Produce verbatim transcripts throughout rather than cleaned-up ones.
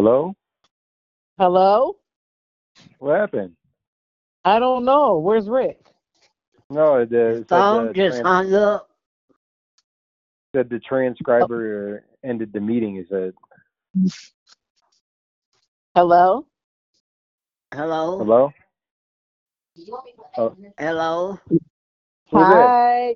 Hello? Hello? What happened? I don't know. Where's Rick? No, it, uh, The it said phone the just trans hung up. said the transcriber uh, ended the meeting. It said, Hello? Hello? "Hello? Oh, Hello? who's this? Hi.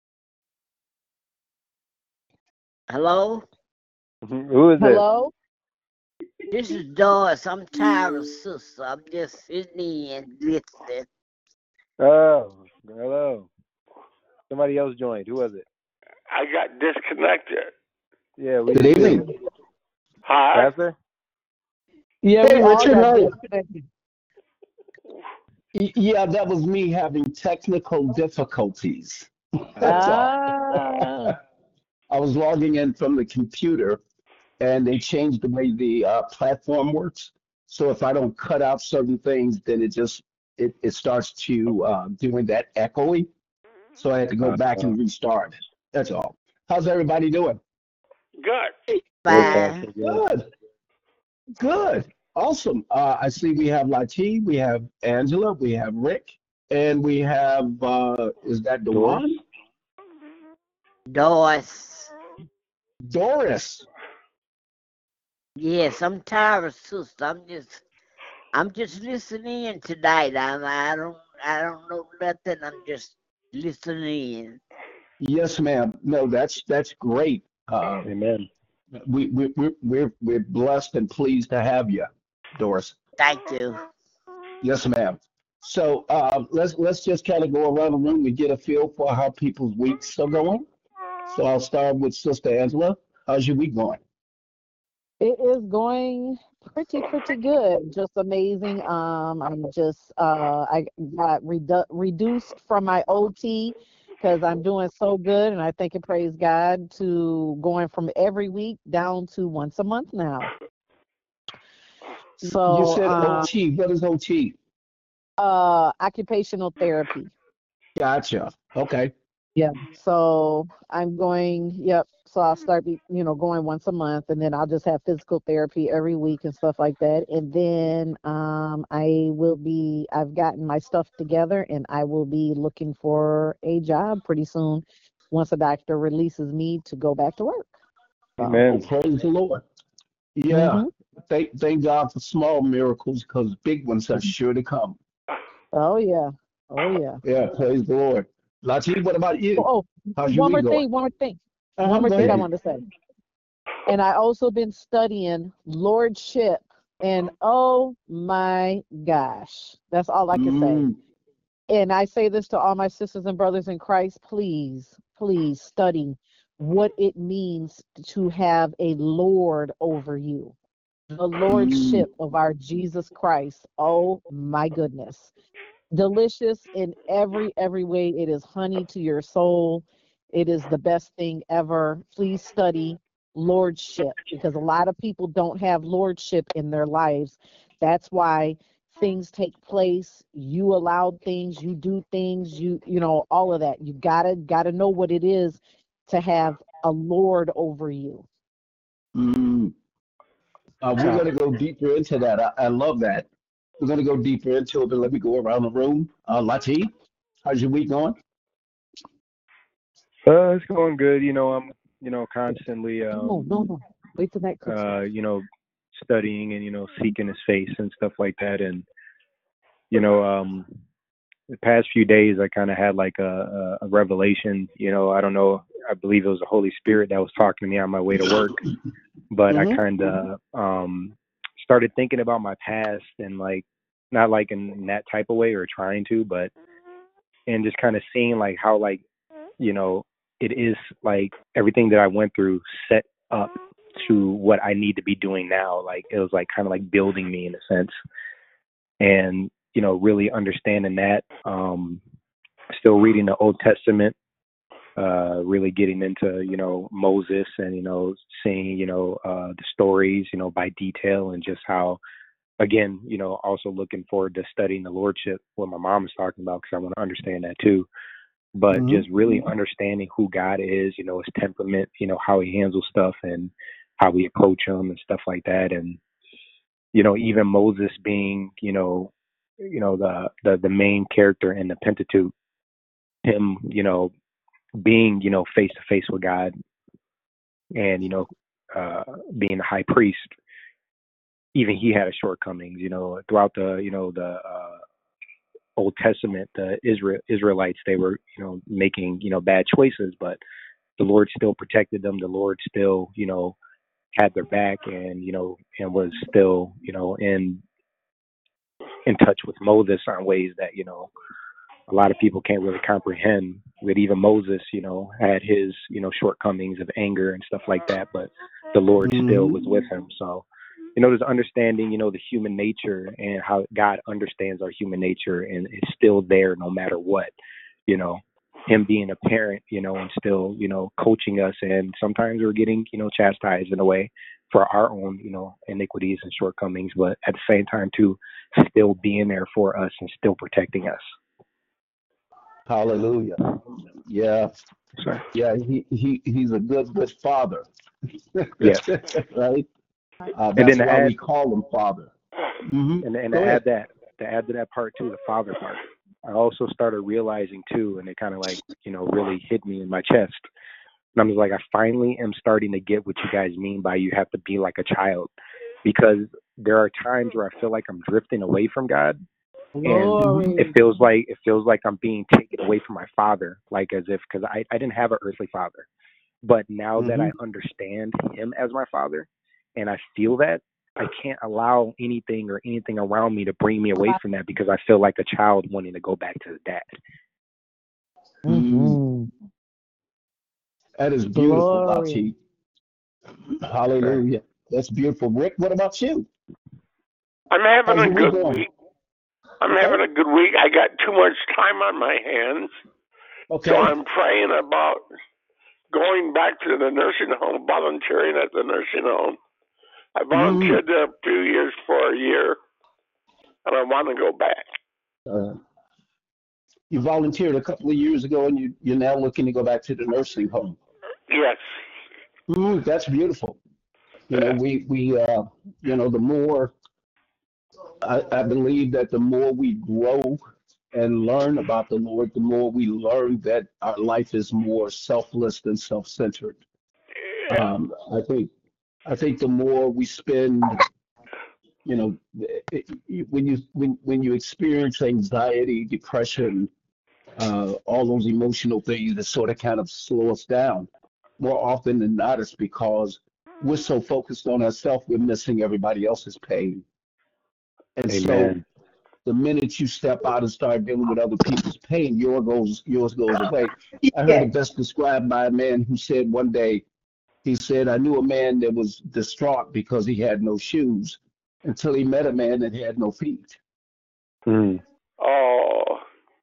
Hello? Who is this?" Hello? This is Doris. I'm tired of sister. I'm just sitting in listening. Oh, hello. Somebody else joined. Who was it? I got disconnected. Yeah, we Good did too. evening. Hi. Pastor? Yeah, Hey, we all Richard, got how are you? disconnected. Y- Yeah, that was me having technical difficulties. That's Oh, all. Ah. I was logging in from the computer, and they changed the way the uh, platform works. So if I don't cut out certain things, then it just it, it starts to uh, doing that echoing. So I had to go uh, back and restart. That's all. How's everybody doing? Good. good, Fine. Pastor. Good. Good, good, awesome. Uh, I see we have Lati, we have Angela, we have Rick, and we have uh, is that Doris? Dewan? Doris. Doris. Yes, I'm tired of sister. I'm just I'm just listening in tonight. I'm I don't I don't know nothing. I'm just listening in. Yes, ma'am. No, that's that's great. Uh, Amen. we we we're, we're we're blessed and pleased to have you, Doris. Thank you. Yes, ma'am. So uh, let's let's just kind of go around the room and get a feel for how people's weeks are going. So I'll start with Sister Angela. How's your week going? It is going pretty, pretty good. Just amazing. Um, I'm just uh I got redu- reduced from my O T because I'm doing so good, and I thank and praise God to going from every week down to once a month now. You So, said um, O T. What is O T? uh, occupational therapy. Gotcha. Okay. Yeah. So I'm going, yep. So I'll start, be- you know, going once a month, and then I'll just have physical therapy every week and stuff like that. And then um, I will be, I've gotten my stuff together, and I will be looking for a job pretty soon once a doctor releases me to go back to work. So, Oh, Amen. praise the Lord. Yeah. hmm Thank thank God for small miracles because big ones are sure to come. oh, yeah. Oh, yeah. Yeah, praise the Lord. Lati, what about you? Oh, oh, How's your one week more going? thing, one more thing, one Uh-huh, more go thing I ahead. wanted to say. And I also been studying lordship. And oh my gosh, that's all I can say. Mm, And I say this to all my sisters and brothers in Christ, please, please study what it means to have a Lord over you. The mm, lordship of our Jesus Christ. Oh my goodness. Delicious in every every way. It is honey to your soul. It is the best thing ever. Please study lordship because a lot of people don't have lordship in their lives. That's why things take place. You allow things, you do things, you you know, all of that. You gotta gotta know what it is to have a Lord over you. mm. Uh, we're Huh. going to go deeper into that. I, I love that. We're going to go deeper into it, but let me go around the room. Uh, Lati, how's your week going? Uh, it's going good. You know, I'm, you know, constantly, No, um, no, no. Wait till that cooks uh, off. you know, studying and, you know, seeking his face and stuff like that. And, you know, um, the past few days, I kind of had like a, a, a revelation. You know, I don't know. I believe it was the Holy Spirit that was talking to me on my way to work, but I Mm-hmm. kind of um, started thinking about my past and like, not like in, in that type of way or trying to, but and just kind of seeing like how like, you know, it is like everything that I went through set up to what I need to be doing now. Like it was like kind of like building me in a sense, and you know, really understanding that. Um, still reading the Old Testament, uh, really getting into, you know, Moses and, you know, seeing, you know, uh, the stories, you know, by detail and just how, again, you know, also looking forward to studying the Lordship, what my mom was talking about, because I want to understand that too. But Mm-hmm. just really understanding who God is, you know, his temperament, you know, how he handles stuff and how we approach him and stuff like that. And you know, even Moses being, you know, you know, the, the, the main character in the Pentateuch, him, you know, being, you know, face to face with God and, you know, uh, being a high priest, even he had shortcomings, you know, throughout the, you know, the, uh, Old Testament, the Israel Israelites, they were, you know, making, you know, bad choices, but the Lord still protected them. The Lord still, you know, had their back, and, you know, and was still, you know, in in touch with Moses on ways that, you know, a lot of people can't really comprehend. With even Moses, you know, had his, you know, shortcomings of anger and stuff like that, but the Lord still was with him. So, you know, there's understanding, you know, the human nature and how God understands our human nature, and is still there no matter what, you know, him being a parent, you know, and still, you know, coaching us. And sometimes we're getting, you know, chastised in a way for our own, you know, iniquities and shortcomings, but at the same time too, still being there for us and still protecting us. Hallelujah. Yeah. Sorry. Yeah. He, he, he's a good, good father. Yes. Right. Uh, And that's then to why add, we call him father. hmm and, and Go to ahead. add that, to add to that part too, the father part, I also started realizing too, and it kind of like, you know, really hit me in my chest. And I'm just like, I finally am starting to get what you guys mean by you have to be like a child, because there are times where I feel like I'm drifting away from God, and Glory. it feels like it feels like I'm being taken away from my father, like as if, because I, I didn't have an earthly father, but now that hmm I understand him as my father, and I feel that, I can't allow anything or anything around me to bring me away from that, because I feel like a child wanting to go back to his dad. Mm-hmm. That is beautiful, Glory. Lachi. Hallelujah. That's beautiful. Rick, what about you? I'm having How's a your week good going? week. I'm Okay. having a good week. I got too much time on my hands, so Okay. I'm praying about going back to the nursing home, volunteering at the nursing home. I hmm volunteered there a few years for a year, and I want to go back. Uh, you volunteered a couple of years ago, and you, you're now looking to go back to the nursing home. Yes. Mm, that's beautiful. You know, Uh, we we uh, you know, the more I, I believe that the more we grow and learn about the Lord, the more we learn that our life is more selfless than self-centered. yeah. Um, I think I think the more we spend, you know, it, it, when you when when you experience anxiety, depression, uh, all those emotional things that sort of kind of slow us down, more often than not, it's because we're so focused on ourselves, we're missing everybody else's pain. And so Amen. the minute you step out and start dealing with other people's pain, yours goes yours goes away. I heard Yeah. it best described by a man who said one day, he said, I knew a man that was distraught because he had no shoes until he met a man that had no feet. Mm. Oh,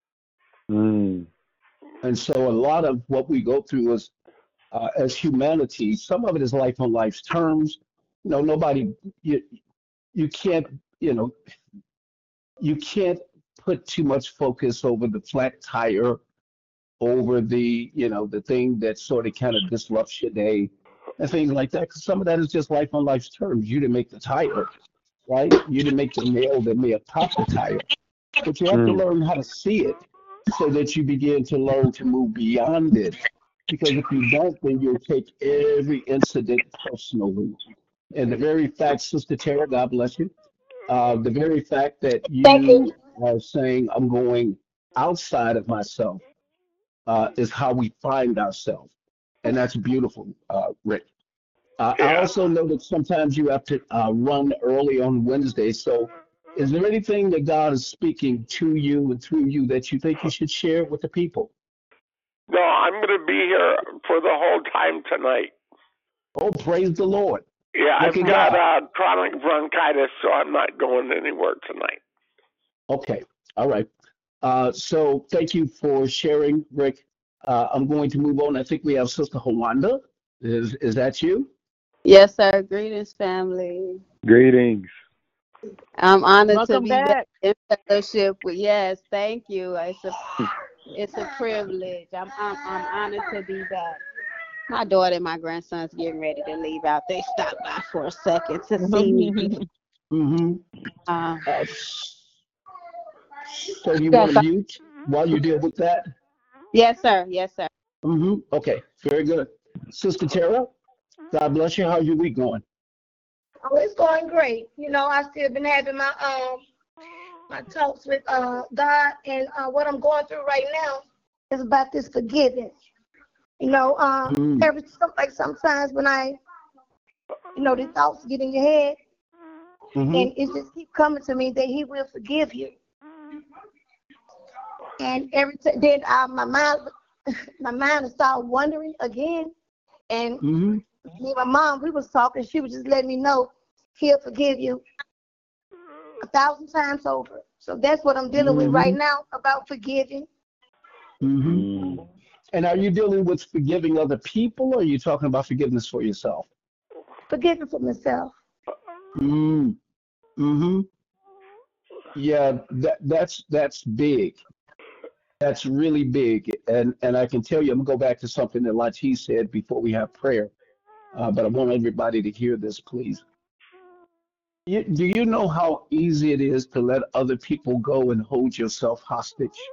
Mm. And so a lot of what we go through is uh, as humanity, some of it is life on life's terms. You know, nobody you you can't, you know, you can't put too much focus over the flat tire, over the, you know, the thing that sort of kind of disrupts your day and things like that. Because some of that is just life on life's terms. You didn't make the tire, right? You didn't make the nail that may have popped the tire. But you have to Mm. learn how to see it so that you begin to learn to move beyond it. Because if you don't, then you'll take every incident personally. And the very fact, Sister Tara, God bless you, uh, the very fact that Thank you. you are saying, I'm going outside of myself, uh, is how we find ourselves. And that's beautiful, uh, Rick. Uh, I yeah. also know that sometimes you have to uh, run early on Wednesday. So, is there anything that God is speaking to you and through you that you think you should share with the people? No, I'm going to be here for the whole time tonight. Oh, praise the Lord. Yeah, Look I've at got God. uh, chronic bronchitis, so I'm not going anywhere tonight. Okay. All right. Uh, so, thank you for sharing, Rick. Uh, I'm going to move on. I think we have Sister Hawanda. Is, is that you? Yes, sir. Greetings, family. Greetings. I'm honored to Welcome be back back. in fellowship with. Yes, thank you. It's a it's a privilege. I'm I'm, I'm honored to be back. My daughter and my grandson's getting ready to leave out. They stopped by for a second to see me. Mm-hmm. Uh, Uh, so do you want Yes, to I, mute while you deal with that? yes, sir. Yes, sir. Mm-hmm. Okay, very good. Sister Tara, God bless you. How's your week going? Oh, it's going great. You know, I still been having my um my talks with uh God, and uh, what I'm going through right now is about this forgiving. You know, uh, Mm, every some- like sometimes when I, you know, the thoughts get in your head, mm-hmm. and it just keep coming to me that He will forgive you. And every t- then uh, my mind, my mind will start wondering again. And Mm-hmm. me and my mom, we was talking. She was just letting me know He'll forgive you a thousand times over. So that's what I'm dealing with Mm-hmm. right now about forgiving. Mm-hmm. Mm. And are you dealing with forgiving other people, or are you talking about forgiveness for yourself? Forgiving for myself. Mm, mm-hmm. Yeah, that that's that's big. That's really big. And and I can tell you, I'm gonna go back to something that Latif said before we have prayer. Uh, but I want everybody to hear this, please. You, do you know how easy it is to let other people go and hold yourself hostage?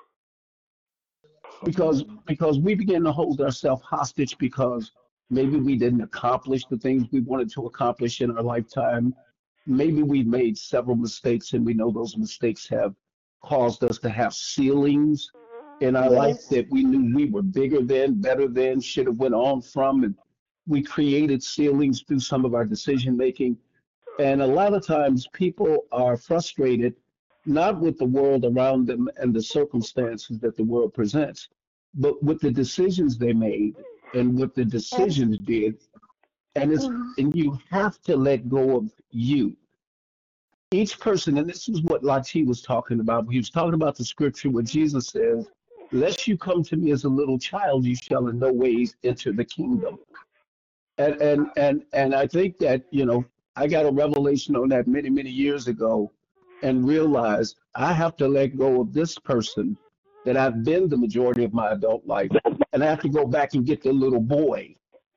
Because because we begin to hold ourselves hostage because maybe we didn't accomplish the things we wanted to accomplish in our lifetime. Maybe we've made several mistakes and we know those mistakes have caused us to have ceilings in our life Yes. that we knew we were bigger than, better than, should have went on from, and we created ceilings through some of our decision making. And a lot of times people are frustrated not with the world around them and the circumstances that the world presents, but with the decisions they made and what the Yes. decisions did. And it's Mhm. and you have to let go of you. Each person, and this is what Lati was talking about. He was talking about the scripture where Jesus says, "Lest you come to me as a little child, you shall in no ways enter the kingdom." And and and and I think that, you know, I got a revelation on that many, many years ago and realized I have to let go of this person that I've been the majority of my adult life. And I have to go back and get the little boy.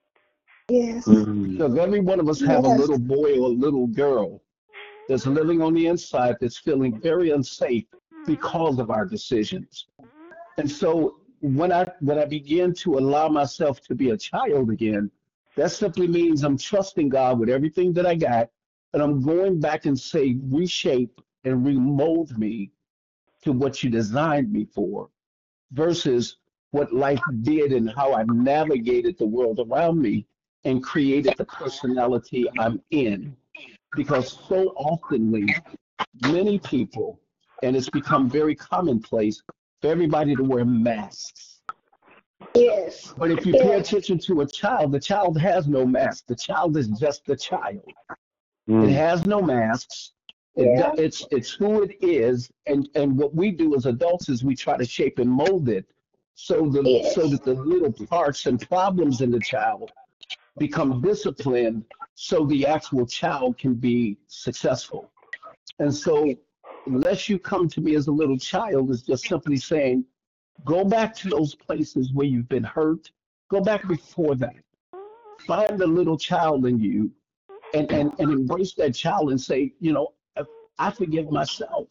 Yes. Mm. Because every one of us have a Yes. little boy or a little girl that's living on the inside that's feeling very unsafe because of our decisions. And so when I when I begin to allow myself to be a child again, that simply means I'm trusting God with everything that I got, and I'm going back and say, reshape and remold me to what you designed me for, versus what life did and how I navigated the world around me and created the personality I'm in. Because so oftenly, many people, and it's become very commonplace for everybody to wear masks. Yes. But if you pay Yes. attention to a child, the child has no mask. The child is just a child. It Mm. has no masks. It, Yeah. it's it's who it is, and and what we do as adults is we try to shape and mold it so the so Yes. that the little parts and problems in the child become disciplined, so the actual child can be successful. And so, unless you come to me as a little child, is just simply saying, go back to those places where you've been hurt. Go back before that. Find the little child in you and, and, and embrace that child and say, you know, I I forgive myself.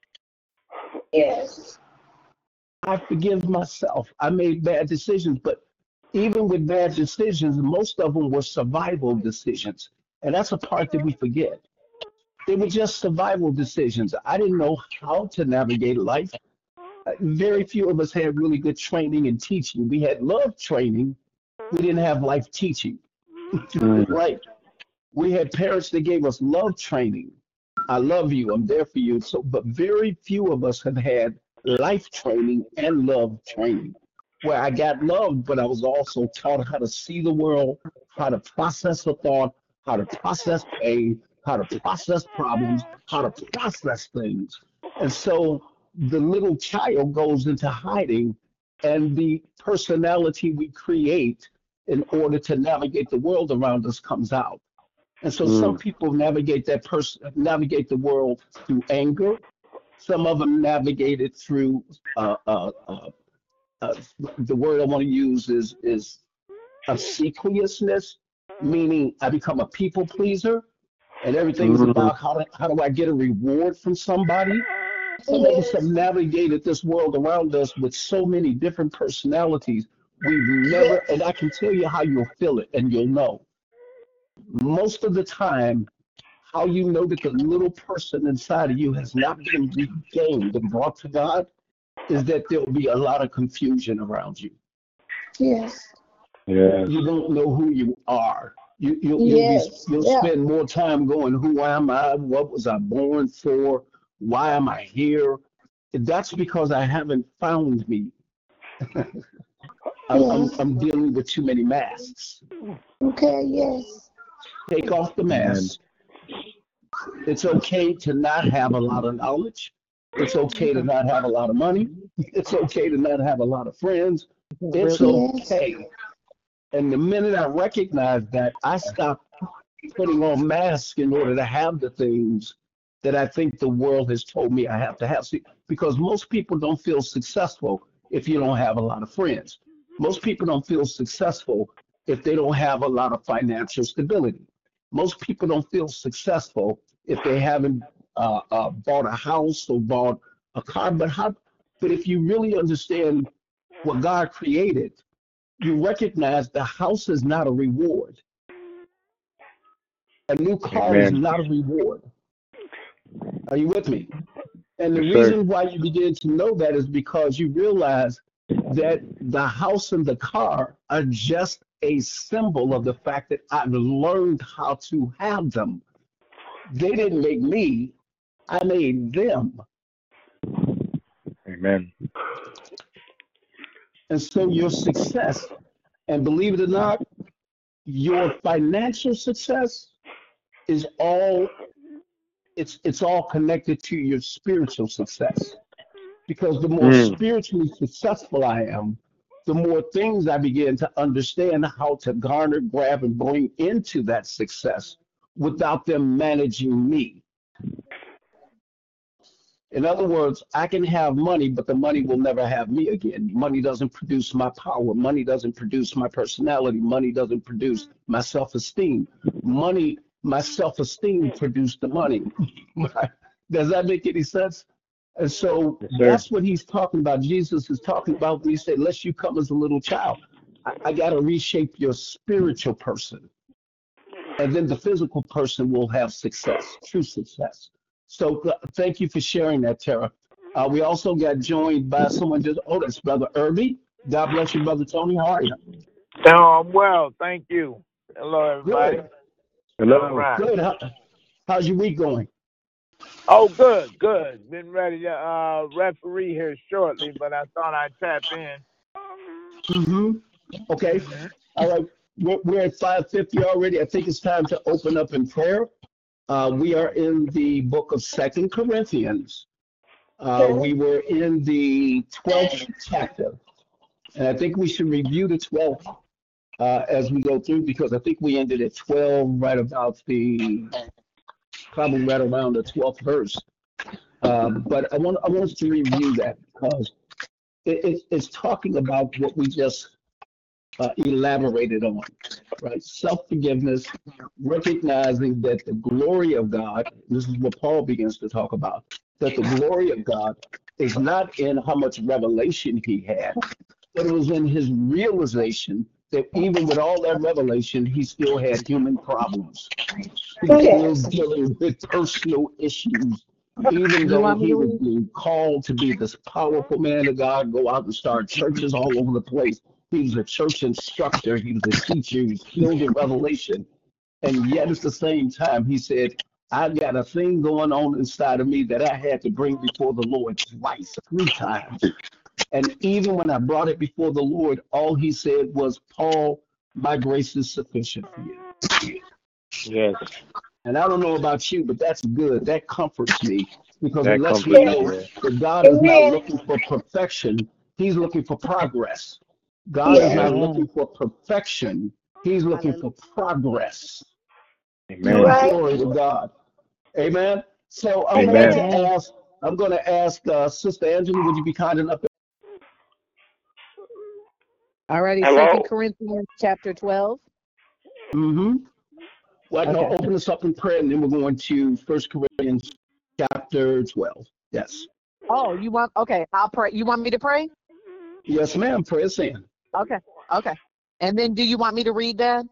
Yes. I forgive myself. I made bad decisions, but even with bad decisions, most of them were survival decisions. And that's a part that we forget. They were just survival decisions. I didn't know how to navigate life. Uh, Very few of us had really good training and teaching. We had love training. We didn't have life teaching, Mm. right? We had parents that gave us love training. I love you. I'm there for you. So, but very few of us have had life training and love training, where I got loved, but I was also taught how to see the world, how to process a thought, how to process pain, how to process problems, how to process things. And so the little child goes into hiding, and the personality we create in order to navigate the world around us comes out. And so some Mm. people navigate that person navigate the world through anger. Some of them navigate it through uh, uh, uh, uh, the word I want to use is is obsequiousness, meaning I become a people pleaser. and everything is Mm, about how do, how do I get a reward from somebody. Some of us have Yes. navigated this world around us with so many different personalities. We've never, Yes. and I can tell you how you'll feel it, and you'll know. Most of the time, how you know that the little person inside of you has not been regained and brought to God is that there'll be a lot of confusion around you. Yes. yes. You won't know who you are. You, you, you'll be, Yes. you'll Yeah. spend more time going, who am I? What was I born for? Why am I here? That's because I haven't found me. I'm, I'm, Yes. I'm dealing with too many masks. Okay. Yes. Take off the Amen. mask. It's okay to not have a lot of knowledge. It's okay to not have a lot of money. It's okay to not have a lot of friends. It's Yes. okay. And the minute I recognize that, I stop putting on masks in order to have the things that I think the world has told me I have to have. See, because most people don't feel successful if you don't have a lot of friends. Most people don't feel successful if they don't have a lot of financial stability. Most people don't feel successful if they haven't uh, uh, bought a house or bought a car. But how? But if you really understand what God created, you recognize the house is not a reward. A new car is Amen. not a reward. Are you with me? And the Yes, sir. reason why you begin to know that is because you realize that the house and the car are just a symbol of the fact that I've learned how to have them. They didn't make me, I made them. Amen. And so your success, and believe it or not, your financial success is all it's it's all connected to your spiritual success. Because the more Mm, spiritually successful I am, the more things I begin to understand how to garner, grab, and bring into that success without them managing me. In other words, I can have money, but the money will never have me again. Money doesn't produce my power. Money doesn't produce my personality. Money doesn't produce my self esteem. Money, my self esteem produced the money. Does that make any sense? And so yes, sir. that's what he's talking about. Jesus is talking about when he said, "Lest you come as a little child." I, I got to reshape your spiritual person, and then the physical person will have success, true success. So uh, thank you for sharing that, Tara. Uh, we also got joined by someone just, oh, that's Brother Irby. God bless you, Brother Tony. How are you? No, I'm well, thank you. Hello, everybody. Good, All Hello. right. good. How, how's your week going? Oh, good, good. Been ready to uh, referee here shortly, but I thought I'd tap in. Mm-hmm. Okay. hmm All right. We're, we're at five fifty already. I think it's time to open up in prayer. Uh, we are in the book of Second Corinthians. Uh, we were in the twelfth chapter, and I think we should review the twelfth uh, as we go through because I think we ended at twelve, right about the probably right around the twelfth verse. Uh, but I want I want us to review that because it, it, it's talking about what we just uh, elaborated on, right? Self forgiveness, recognizing that the glory of God, this is what Paul begins to talk about, that the glory of God is not in how much revelation he had, but it was in his realization that even with all that revelation, he still had human problems. He was still Yes. dealing with personal issues, even You though want me he to was read? being called to be this powerful man of God, go out and start churches all over the place. He was a church instructor, he was a teacher, he was filled with revelation. And yet at the same time, he said, I got a thing going on inside of me that I had to bring before the Lord twice, three times. And even when I brought it before the Lord, all he said was, Paul, my grace is sufficient for you. Yes. And I don't know about you, but that's good. That comforts me because it That lets me comforts me. know Yeah. that God is not Amen. looking for perfection. He's looking for progress. God is Yes. not Yes. looking Amen. for perfection. He's looking for progress. You're Amen. right. Glory to God. Amen. So I'm going Amen. to Amen. Amen. ask, I'm going to ask uh, Sister Angela, would you be kind enough? Alrighty, Second Hello? Corinthians chapter twelve. Mm-hmm. Well, no, Okay. open us up in prayer, and then we're going to First Corinthians chapter twelve. Yes. Oh, you want? Okay, I'll pray. You want me to pray? Yes, ma'am. Pray us in. Okay. Okay. And then, do you want me to read that?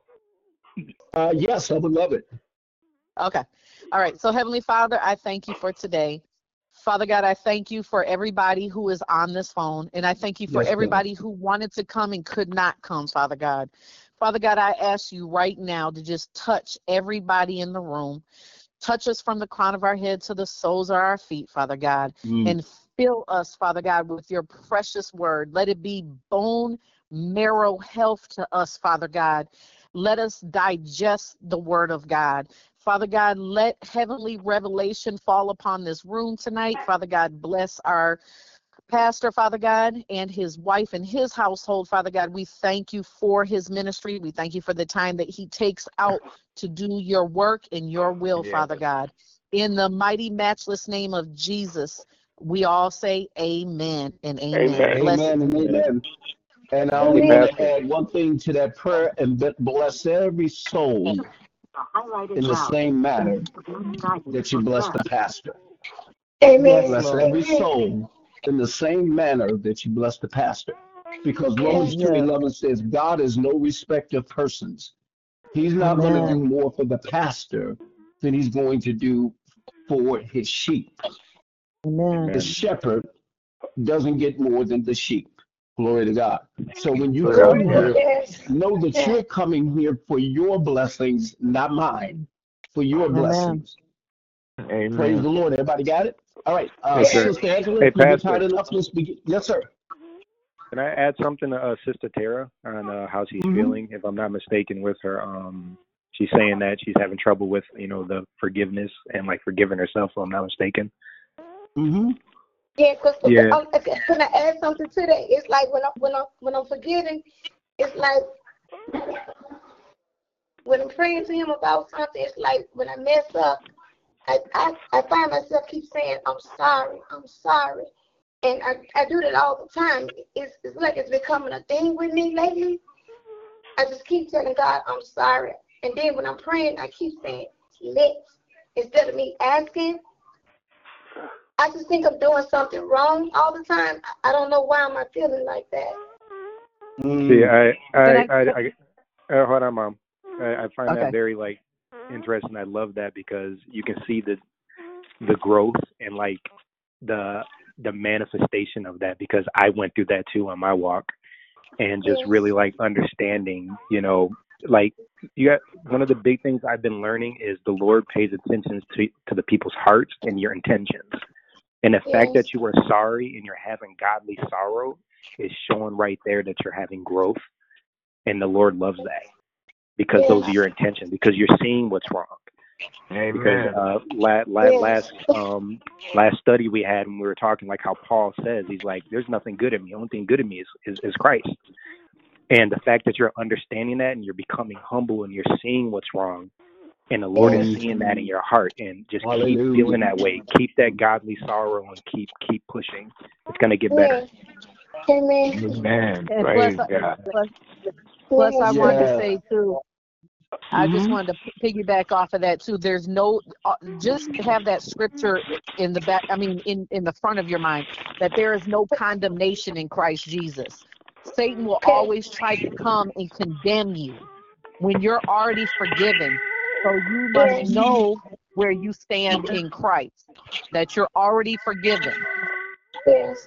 Uh, yes, I would love it. Okay. All right. So, Heavenly Father, I thank you for today. Father God, I thank you for everybody who is on this phone, and I thank you for Yes, ma'am. everybody who wanted to come and could not come, Father God. Father God, I ask you right now to just touch everybody in the room. Touch us from the crown of our head to the soles of our feet, Father God, Mm. and fill us, Father God, with your precious word. Let it be bone marrow health to us, Father God. Let us digest the word of God. Father God, let heavenly revelation fall upon this room tonight. Father God, bless our pastor, Father God, and his wife and his household, Father God. We thank you for his ministry. We thank you for the time that he takes out to do your work and your will, Yeah. Father God. In the mighty, matchless name of Jesus, we all say amen and amen. Amen. Bless Amen and amen. And I Hey, only Amen. want to Pastor. add one thing to that prayer, and that bless every soul in the same manner that you bless the pastor. Amen. Yes, Bless Lord. every Amen. soul in the same manner that you bless the pastor. Because Romans Yes. two Yes. eleven says, God is no respecter of persons. He's not going to do Amen. more for the pastor than he's going to do for his sheep. Amen. The Amen. shepherd doesn't get more than the sheep. Glory to God. So when you Glory to God. come Glory. here, Yes. know that Yes. you're coming here for your blessings, not mine, for your Amen. blessings. Praise the Amen. Lord. Everybody got it? All right. Uh, Yes, Yes. sir. Sister Angela, Hey, if you get Pastor. tired enough, let's begin. Yes, sir. Can I add something to uh, Sister Tara on uh, how she's Mm-hmm. feeling? If I'm not mistaken, with her, um, she's saying that she's having trouble with, you know, the forgiveness and like forgiving herself. If I'm not mistaken. Mm-hmm. Yeah, because Yeah. um, okay, can I add something to that? It's like when I when I when I'm forgiving, it's like when I'm praying to him about something. It's like when I mess up, I I, I find myself keep saying I'm sorry, I'm sorry, and I, I do that all the time. It's it's like it's becoming a thing with me lately. I just keep telling God I'm sorry, and then when I'm praying, I keep saying let's instead of me asking. I just think I'm doing something wrong all the time. I don't know why am I feeling like that. See, Mm. I, Can I, I? I, I uh, hold on, Mom. I, I find that Okay. very like interesting. I love that because you can see the the growth and like the the manifestation of that because I went through that too on my walk and just Yes. really like understanding, you know, like you got one of the big things I've been learning is the Lord pays attention to to the people's hearts and your intentions. And the fact Yes. that you are sorry and you're having godly sorrow is showing right there that you're having growth. And the Lord loves that because those are Yes. your intentions, because you're seeing what's wrong. Because Amen. uh, la- la- Yes. last um, last study we had when we were talking, like how Paul says, he's like, there's nothing good in me. The only thing good in me is, is, is Christ. And the fact that you're understanding that and you're becoming humble and you're seeing what's wrong, and the Lord is Yes. seeing that in your heart, and just keep Hallelujah. feeling that way. Keep that godly sorrow and keep keep pushing. It's going to get better. Yes. Amen. Amen. And plus, Praise God. plus, plus, I Yes. wanted to Yeah. say too. I just Mm-hmm. wanted to p- piggyback off of that too. There's no, uh, just have that scripture in the back. I mean, in in the front of your mind that there is no condemnation in Christ Jesus. Satan will Okay. always try to come and condemn you when you're already forgiven. So you must Yes. know where you stand in Christ, that you're already forgiven. Yes.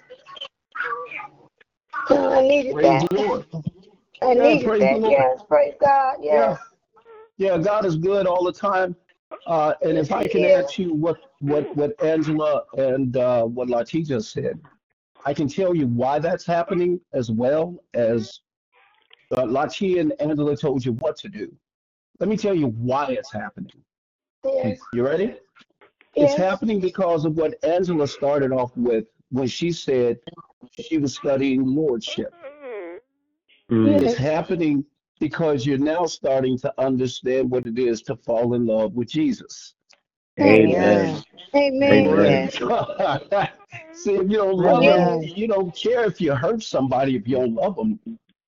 Oh, I needed Praise that. the Lord. I Yeah, needed praise the that. Lord. Yes. Praise God. Yeah. Yes. Yeah, God is good all the time. Uh, and Yes, if I He can add is. to what what what Angela and uh, what Laticia said, I can tell you why that's happening as well as uh, Latia and Angela told you what to do. Let me tell you why it's happening. Yes. You ready? It's Yes. happening because of what Angela started off with when she said she was studying lordship. Mm. It's Yes. happening because you're now starting to understand what it is to fall in love with Jesus. Amen. Amen. Amen. Glory Amen. Yes. to God. See, if you don't love him, Yes. Amen. you don't care if you hurt somebody if you don't love them.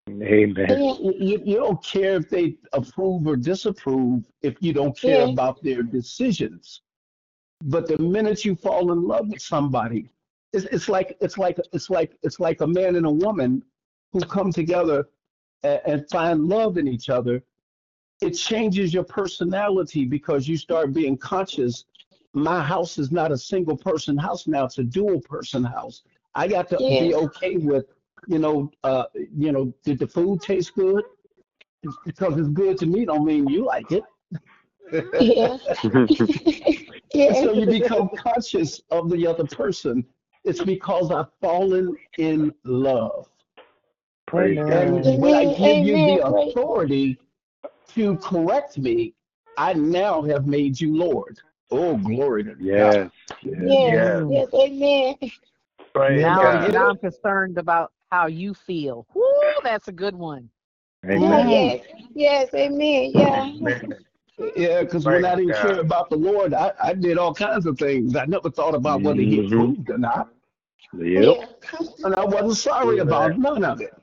Amen. You, you don't care if they approve or disapprove if you don't care Yes. about their decisions. But the minute you fall in love with somebody, it's, it's like it's like it's like it's like a man and a woman who come together and, and find love in each other. It changes your personality because you start being conscious. My house is not a single person house now; it's a dual person house. I got to be Yes. okay with, you know, uh, you know, did the food taste good? Because it's good to me don't mean you like it. Yes. And Yes. so you become conscious of the other person. It's because I've fallen in love. Praise God. And when I Amen. give you the Amen. Praise. authority to correct me, I now have made you Lord. Oh, glory to God. Yes. Yes. Yes. Yes. Mm. Yes. Amen. Praise And, Now uh, I'm you God. now know, I'm concerned about how you feel. Woo, that's a good one. Oh, Amen. mhm. yes. Yes. Amen. Yeah. Amen. Yeah, because when Praise I didn't care God. about the Lord, I, I did all kinds of things. I never thought about whether he Hmm. approved or not. Yep. Yeah. And I wasn't sorry True that. about none of it.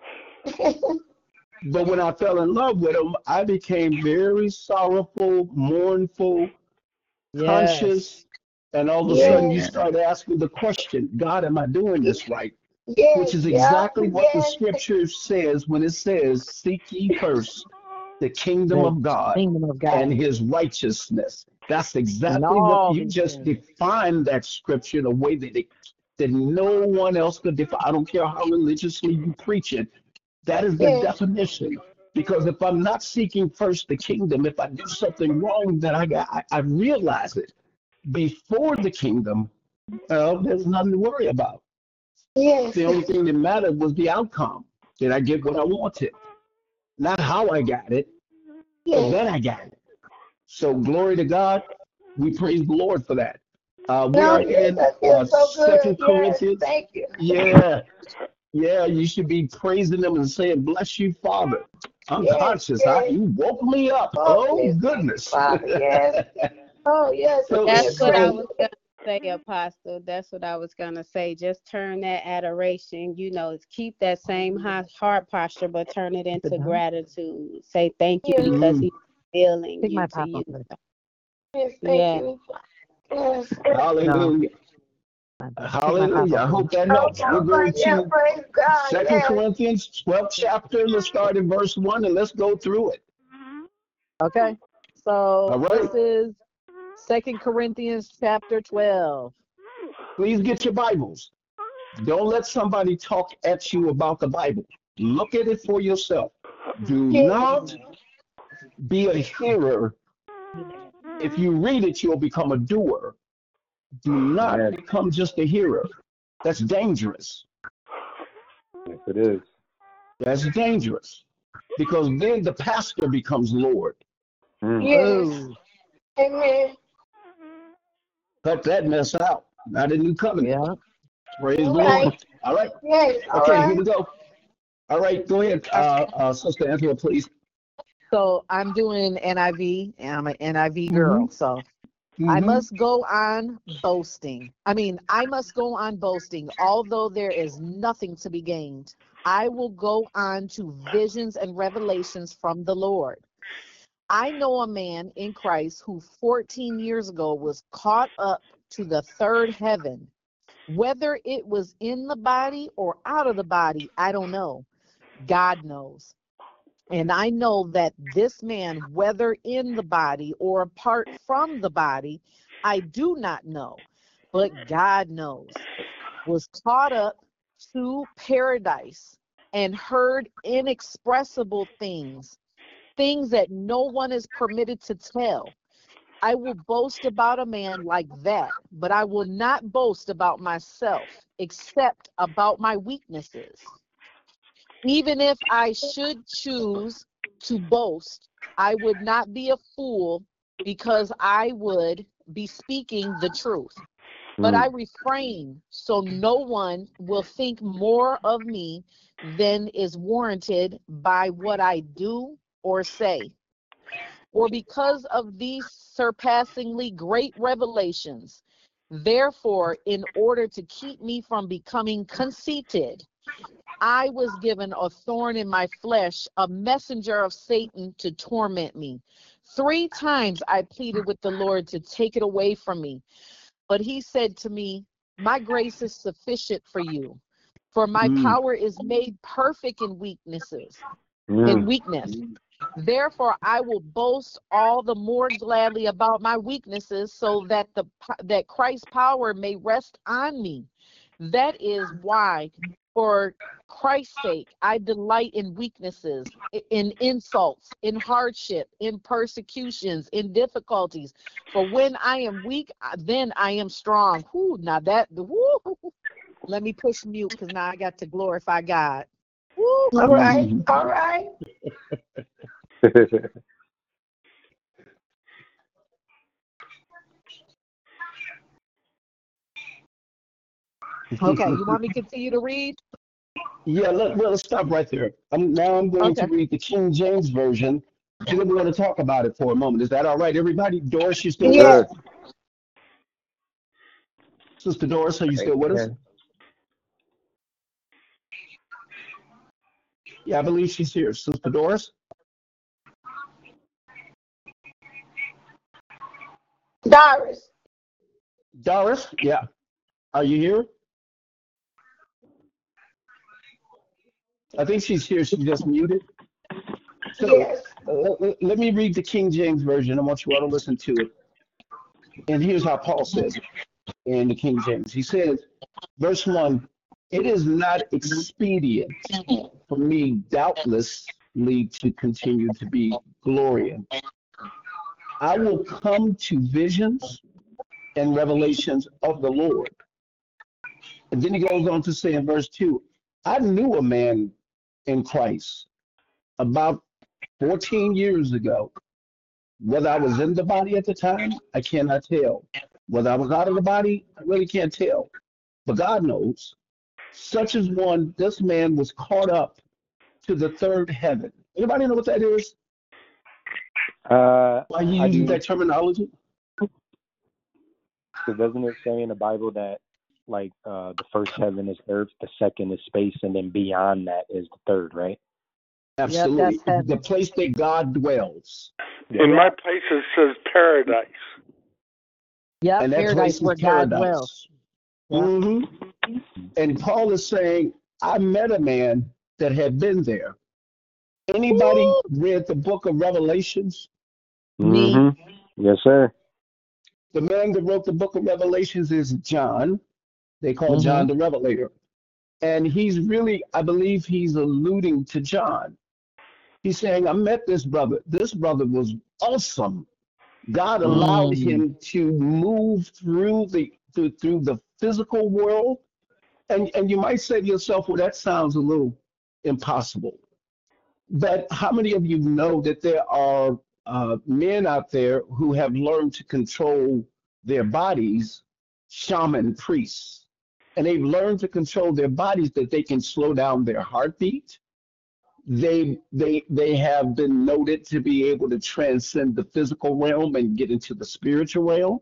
But when I fell in love with him, I became very sorrowful, mournful, Yes. conscious, and all of a sudden you Yes. Amen. start asking the question, God, am I doing this right? Which Yes. is Yeah. exactly what the Yes. scripture says when it says, seek ye first the kingdom The of God kingdom of and God his righteousness. That's and exactly what all you these just things. defined that scripture in a way that it, that no one else could define. I don't care how religiously you preach it. That is the Yes. definition. Because if I'm not seeking first the kingdom, if I do something wrong, then I got I, I realize it before the kingdom. Well, there's nothing to worry about. Yes. The only thing that mattered was the outcome. Did I get what I wanted? Not how I got it, but Yes. that I got it. So glory to God. We praise the Lord for that. Uh, we No, are yes, in that uh, feels so good. Second Yes. Corinthians. Thank you. Yeah, yeah. You should be praising them and saying, "Bless you, Father." I'm Yes. conscious. Huh? Yes. You woke me up. Oh, Oh yes. Thank you, goodness. Father. Yes. Oh, yes. so That's Again, what I praise so was you. gonna say, Apostle. That's what I was gonna say. Just turn that adoration, you know, keep that same high heart posture, but turn it Keep it into down. gratitude. Say thank you Yes. because mm, he's healing Take you my to pop you. off there. Yes. Thank Yeah. you. Yes. No, hallelujah, my bad. Take my pop hallelujah. off I there. hope that Okay. helps. We're All right. going Yeah. to Praise God. Second Yes. Corinthians twelfth chapter. Let's start in verse one and let's go through it. Okay. So All right. this is Second Corinthians chapter twelve. Please get your Bibles. Don't let somebody talk at you about the Bible. Look at it for yourself. Do Yes. not be a hearer. If you read it, you'll become a doer. Do not Amen. become just a hearer. That's dangerous. Yes, it is. That's dangerous because then the pastor becomes Lord. Mm. Yes. Oh, Amen. Cut that mess out. Not a new covenant. yeah. Praise All the right. Lord. All right. Yes. All Okay, here right. we go. All right, go ahead, uh, uh, Sister Angela, please. So I'm doing N I V, and I'm an N I V Mm-hmm. girl. So I Mm-hmm. must go on boasting. I mean, I must go on boasting, although there is nothing to be gained. I will go on to visions and revelations from the Lord. I know a man in Christ who fourteen years ago was caught up to the third heaven. Whether it was in the body or out of the body, I don't know. God knows. And I know that this man, whether in the body or apart from the body, I do not know, but God knows, was caught up to paradise and heard inexpressible things, things that no one is permitted to tell. I will boast about a man like that, but I will not boast about myself, except about my weaknesses. Even if I should choose to boast, I would not be a fool because I would be speaking the truth. But I Mm. refrain so no one will think more of me than is warranted by what I do or say, or because of these surpassingly great revelations. Therefore, in order to keep me from becoming conceited, I was given a thorn in my flesh, a messenger of Satan to torment me. Three times I pleaded with the Lord to take it away from me. But he said to me, my grace is sufficient for you, for my Mm. power is made perfect in weaknesses, in Mm. weakness. Therefore, I will boast all the more gladly about my weaknesses, so that the that Christ's power may rest on me. That is why, for Christ's sake, I delight in weaknesses, in insults, in hardship, in persecutions, in difficulties. For when I am weak, then I am strong. Whoo, now that, whoo, let me push mute because now I got to glorify God. Woo. All right, Mhm. all right. Okay, you want me to continue to read? Yeah, let, well, let's stop right there. I'm, now I'm going Okay. to read the King James Version, and then we're going to talk about it for a moment. Is that all right, everybody? Doris, you still with Yes. us? Sister Doris, are you still with us? Amen. Yeah, I believe she's here. Sister Doris? Doris. Doris? Yeah. Are you here? I think she's here. She just muted. So Yes. uh, let, let me read the King James Version. I want you all to listen to it. And here's how Paul says it in the King James. He says, verse one, it is not expedient for me doubtlessly to continue to be glorying. I will come to visions and revelations of the Lord. And then he goes on to say in verse two, I knew a man in Christ about fourteen years ago. Whether I was in the body at the time, I cannot tell. Whether I was out of the body, I really can't tell. But God knows. Such as one, this man was caught up to the third heaven. Anybody know what that is? Uh, Why are you I using do. that terminology? So doesn't it say in the Bible that like uh the first heaven is earth, the second is space, and then beyond that is the third, right? Yep, Absolutely. that's The heaven. place that God dwells. Yeah. In Yep. my place, it says paradise. Yep, And that paradise place is where God dwells. paradise. Yep. hmm And Paul is saying, I met a man that had been there. Anybody Woo! read the book of Revelations? Me. Mm-hmm. Yes, sir. The man that wrote the book of Revelations is John. They call Mm-hmm. John the Revelator. And he's really, I believe he's alluding to John. He's saying, I met this brother. This brother was awesome. God allowed Mm. him to move through the through, through the physical world. And, and you might say to yourself, well, that sounds a little impossible. But how many of you know that there are uh, men out there who have learned to control their bodies, shaman priests, and they've learned to control their bodies that they can slow down their heartbeat. They they they have been noted to be able to transcend the physical realm and get into the spiritual realm.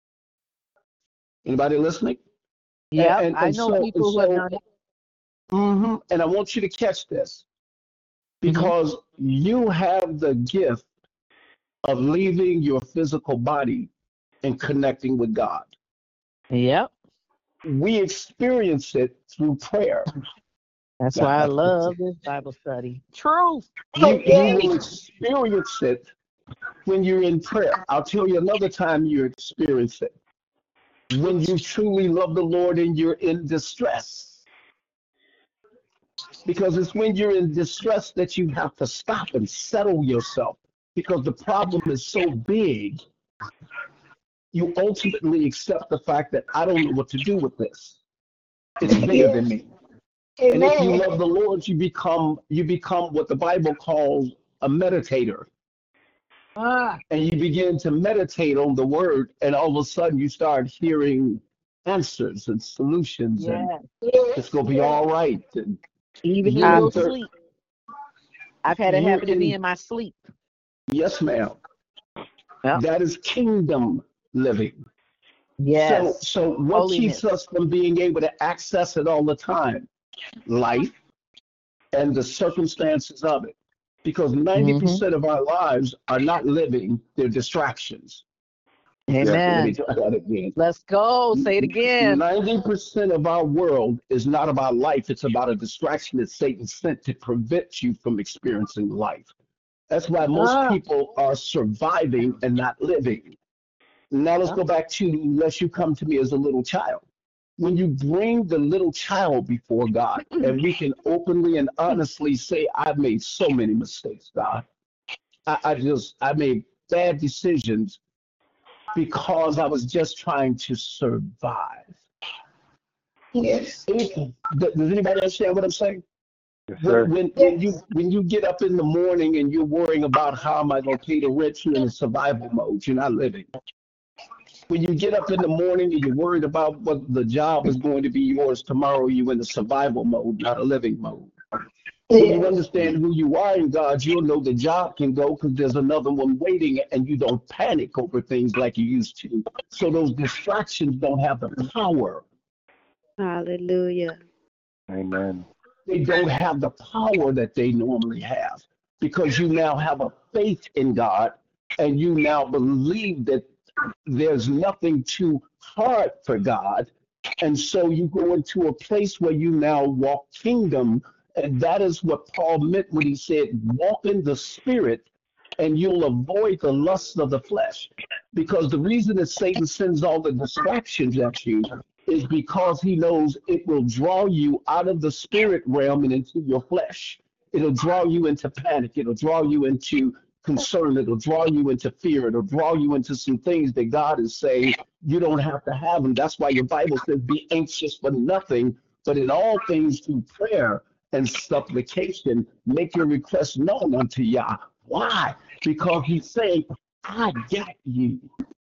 Anybody listening? And Yep, and, I and know so and people who have so, done it. mhm, and I want you to catch this Mm-hmm. because you have the gift of leaving your physical body and connecting with God. Yep. We experience it through prayer. That's why I love this Bible study. Truth. you you Yes. will experience it when you're in prayer. I'll tell you another time you experience it. When you truly love the Lord and you're in distress. Because it's when you're in distress that you have to stop and settle yourself. Because the problem is so big, you ultimately accept the fact that I don't know what to do with this. It's bigger than Yes. me. And if you Amen. love the Lord, you become you become what the Bible calls a meditator. Ah, And you begin to meditate on the word, and all of a sudden you start hearing answers and solutions, and yeah. it's Yes. gonna be Yes. all right. And Even in you're your in Um, third, sleep. I've had it you're happen to me in in my sleep. yes, ma'am. Yep. That is kingdom living. So Yes. so what keeps Holiness. us from being able to access it all the time? Life. and the circumstances of it. Because Mm-hmm. ninety percent of our lives are not living, they're distractions. Yes. Let me Amen. try that again. Let's go. Say it again. ninety percent of our world is not about life, it's about a distraction that Satan sent to prevent you from experiencing life. That's why most Ah, people are surviving and not living. Now let's go back to unless you come to me as a little child. When you bring the little child before God, and we can openly and honestly say, I've made so many mistakes, God. I, I just, I made bad decisions because I was just trying to survive. yes. It- does anybody understand what I'm saying? Yes, When, sir. when, when you Yes. when you get up in the morning and you're worrying about how am I going to pay the rent, you're in survival mode. You're not living. When you get up in the morning and you're worried about what the job is going to be yours tomorrow, you're in the survival mode, not a living mode. When you Yes. understand who you are in God, you'll know the job can go because there's another one waiting, and you don't panic over things like you used to. So those distractions don't have the power. Hallelujah. Amen. They don't have the power that they normally have because you now have a faith in God, and you now believe that there's nothing too hard for God. And so you go into a place where you now walk kingdom. And that is what Paul meant when he said, walk in the spirit and you'll avoid the lusts of the flesh. Because the reason that Satan sends all the distractions at you is because he knows it will draw you out of the spirit realm and into your flesh. It'll draw you into panic. It'll draw you into concern. It'll draw you into fear. It'll draw you into some things that God is saying you don't have to have them. That's why your Bible says, be anxious for nothing, but in all things through prayer and supplication, make your requests known unto Yah. Why? Because he's saying, I got you.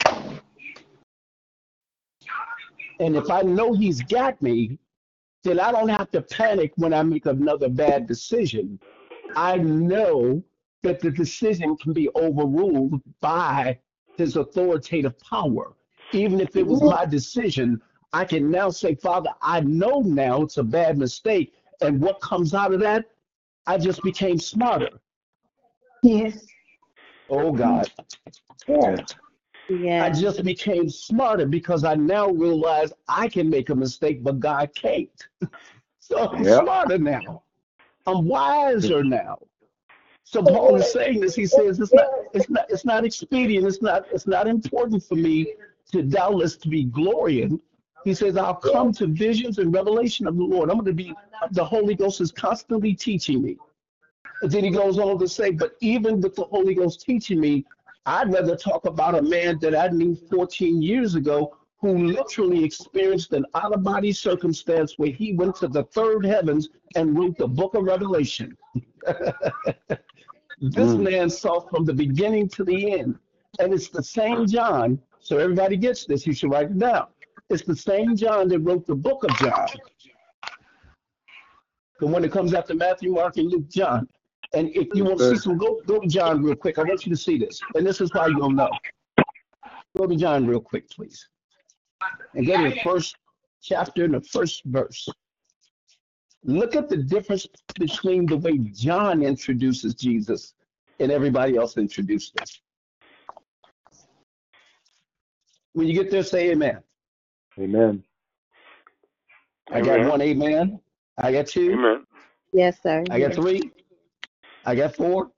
And if I know he's got me, then I don't have to panic when I make another bad decision. I know that the decision can be overruled by his authoritative power. Even if it was my decision, I can now say, Father, I know now it's a bad mistake. And what comes out of that? I just became smarter. Yes. Oh, God. Yes. I Yeah. just became smarter because I now realize I can make a mistake, but God can't. So I'm Yep. smarter now. I'm wiser now. So Paul is Yes. saying this. He says it's not, it's not, it's not expedient. It's not, it's not important for me to doubtless to be glorying. He says I'll come to visions and revelation of the Lord. I'm going to be. The Holy Ghost is constantly teaching me. And then he goes on to say, but even with the Holy Ghost teaching me, I'd rather talk about a man that I knew fourteen years ago who literally experienced an out of body circumstance where he went to the third heavens and wrote the book of Revelation. This Mm. man saw from the beginning to the end. And it's the same John, so everybody gets this, you should write it down. It's the same John that wrote the book of John, the one that comes after Matthew, Mark, and Luke, John. And if you Yes, want to see sir. some, go, go to John real quick. I want you to see this. And this is why you'll know. Go to John real quick, please. And go to the first chapter and the first verse. Look at the difference between the way John introduces Jesus and everybody else introduced him. When you get there, say amen. Amen. I got Amen. one amen. I got two. Amen. Yes, sir. I got three. I got four.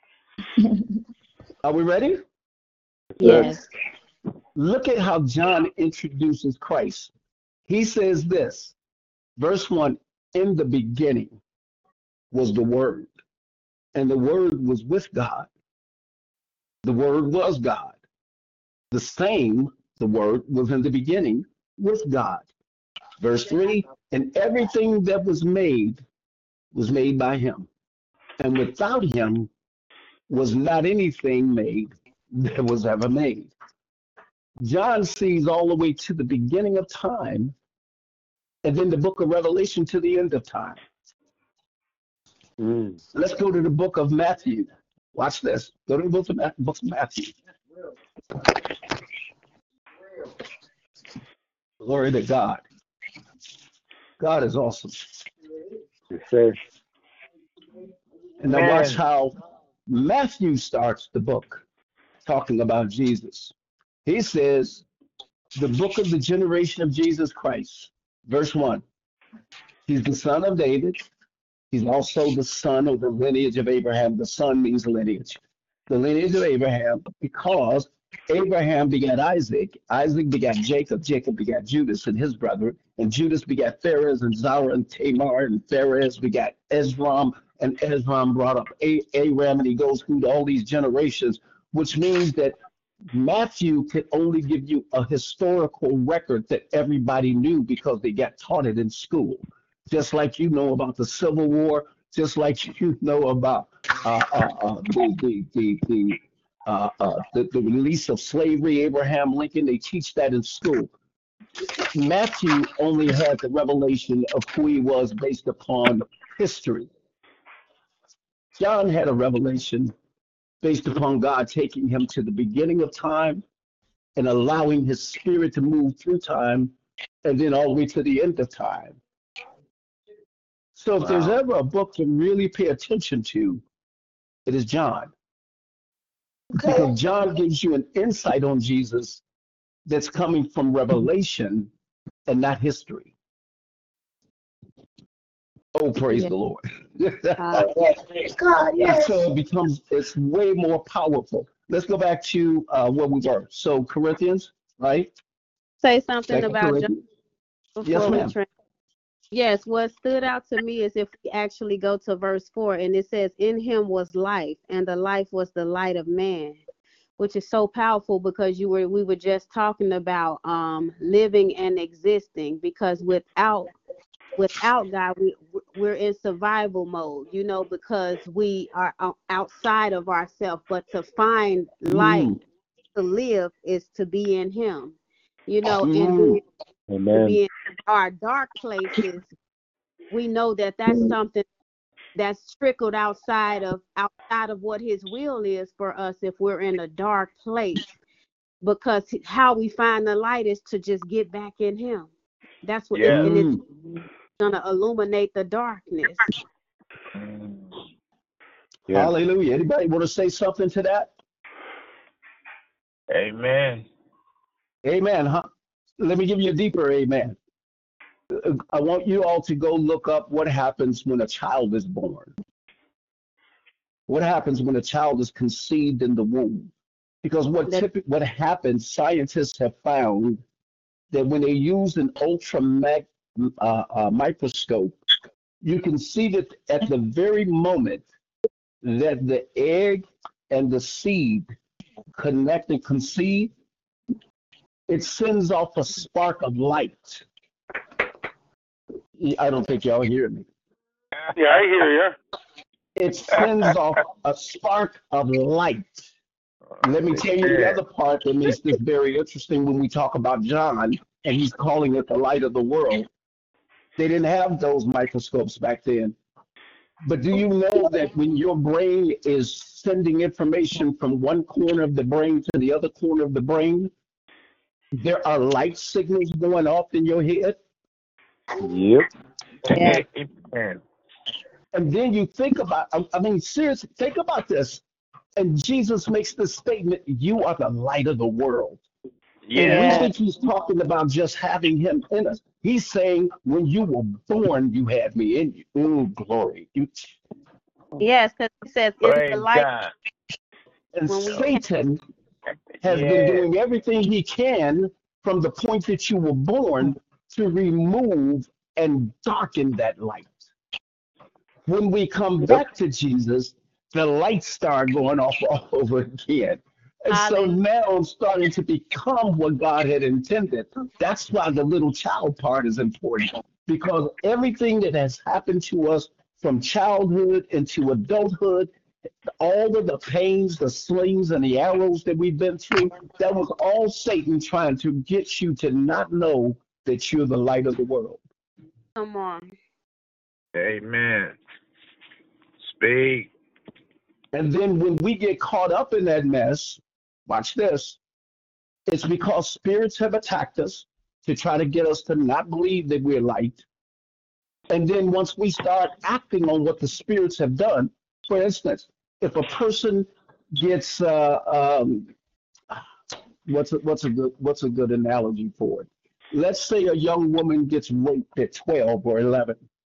Are we ready? Yes. Look at how John introduces Christ. He says this, verse one, in the beginning was the Word, and the Word was with God. The Word was God. The same, the Word was in the beginning with God. Verse three, and everything that was made was made by him. And without him was not anything made that was ever made. John sees all the way to the beginning of time, and then the book of Revelation to the end of time. Mm. Let's go to the book of Matthew. Watch this. Go to the book of, Ma- book of Matthew. Glory to God. God is awesome. Yes, sir. And now watch Man. how Matthew starts the book talking about Jesus. He says, the book of the generation of Jesus Christ, verse one. He's the son of David. He's also the son of the lineage of Abraham. The son means lineage. The lineage of Abraham, because Abraham begat Isaac. Isaac begat Jacob. Jacob begat Judas and his brother. And Judas begat Pharez and Zara and Tamar. And Pharez begat Ezram. And Ezram brought up A- Aram. And he goes through all these generations, which means that Matthew could only give you a historical record that everybody knew because they got taught it in school. Just like you know about the Civil War, just like you know about uh, uh, uh, the the the the, uh, uh, the the release of slavery, Abraham Lincoln. They teach that in school. Matthew only had the revelation of who he was based upon history. John had a revelation based upon God taking him to the beginning of time and allowing his spirit to move through time and then all the way to the end of time. So if there's Wow. ever a book to really pay attention to, it is John. Okay. Because John gives you an insight on Jesus that's coming from revelation and not history. Oh, praise Yeah. the Lord. Uh, Praise God, And yes. so it becomes, it's way more powerful. Let's go back to uh, where we were. So Corinthians, right? say something Second about John Corinthians. Yes, before we ma'am. tra- Yes, what stood out to me is if we actually go to verse four, and it says, in him was life, and the life was the light of man, which is so powerful because you were we were just talking about um living and existing, because without without God, we we're in survival mode, you know, because we are o- outside of ourselves. But to find light, Mm, to live, is to be in him, you know, and mm, then to Amen. be in our dark places. We know that that's something that's trickled outside of outside of what his will is for us if we're in a dark place, because h- how we find the light is to just get back in him. That's what it, Yeah. and it's mm. gonna illuminate the darkness. Yeah. Hallelujah. Anybody want to say something to that? Amen. Amen. Huh? Let me give you a deeper amen. Uh, I want you all to go look up what happens when a child is born. What happens when a child is conceived in the womb? Because what That typically what happens, scientists have found that when they use an ultra mag, uh, uh, microscope, you can see that at the very moment that the egg and the seed connect and conceive, it sends off a spark of light. I don't think y'all hear me. Yeah, I hear you. It sends off a spark of light. Let me tell you the Yeah. other part that makes this very interesting when we talk about John, and he's calling it the light of the world. They didn't have those microscopes back then. But do you know that when your brain is sending information from one corner of the brain to the other corner of the brain, there are light signals going off in your head? Yep. yeah, Amen. And then you think about, I I mean, seriously, think about this. And Jesus makes this statement, you are the light of the world. And we Yeah. yeah, think he's talking about just having him in us. He's saying, when you were born, you had me in you. Oh, glory. You, yes, because it says in the Praise light God. and when we came. Satan has been Yeah. doing everything he can from the point that you were born to remove and darken that light. When we come Yep. back to Jesus, the lights start going off all over again. And so Hallelujah. now I'm starting to become what God had intended. That's why the little child part is important, because everything that has happened to us from childhood into adulthood, all of the pains, the slings, and the arrows that we've been through, that was all Satan trying to get you to not know that you're the light of the world. Come on. Amen. Speak. And then when we get caught up in that mess, watch this, it's because spirits have attacked us to try to get us to not believe that we're light. And then once we start acting on what the spirits have done, for instance, if a person gets uh, um, what's a, what's a good what's a good analogy for it? Let's say a young woman gets raped at twelve or eleven.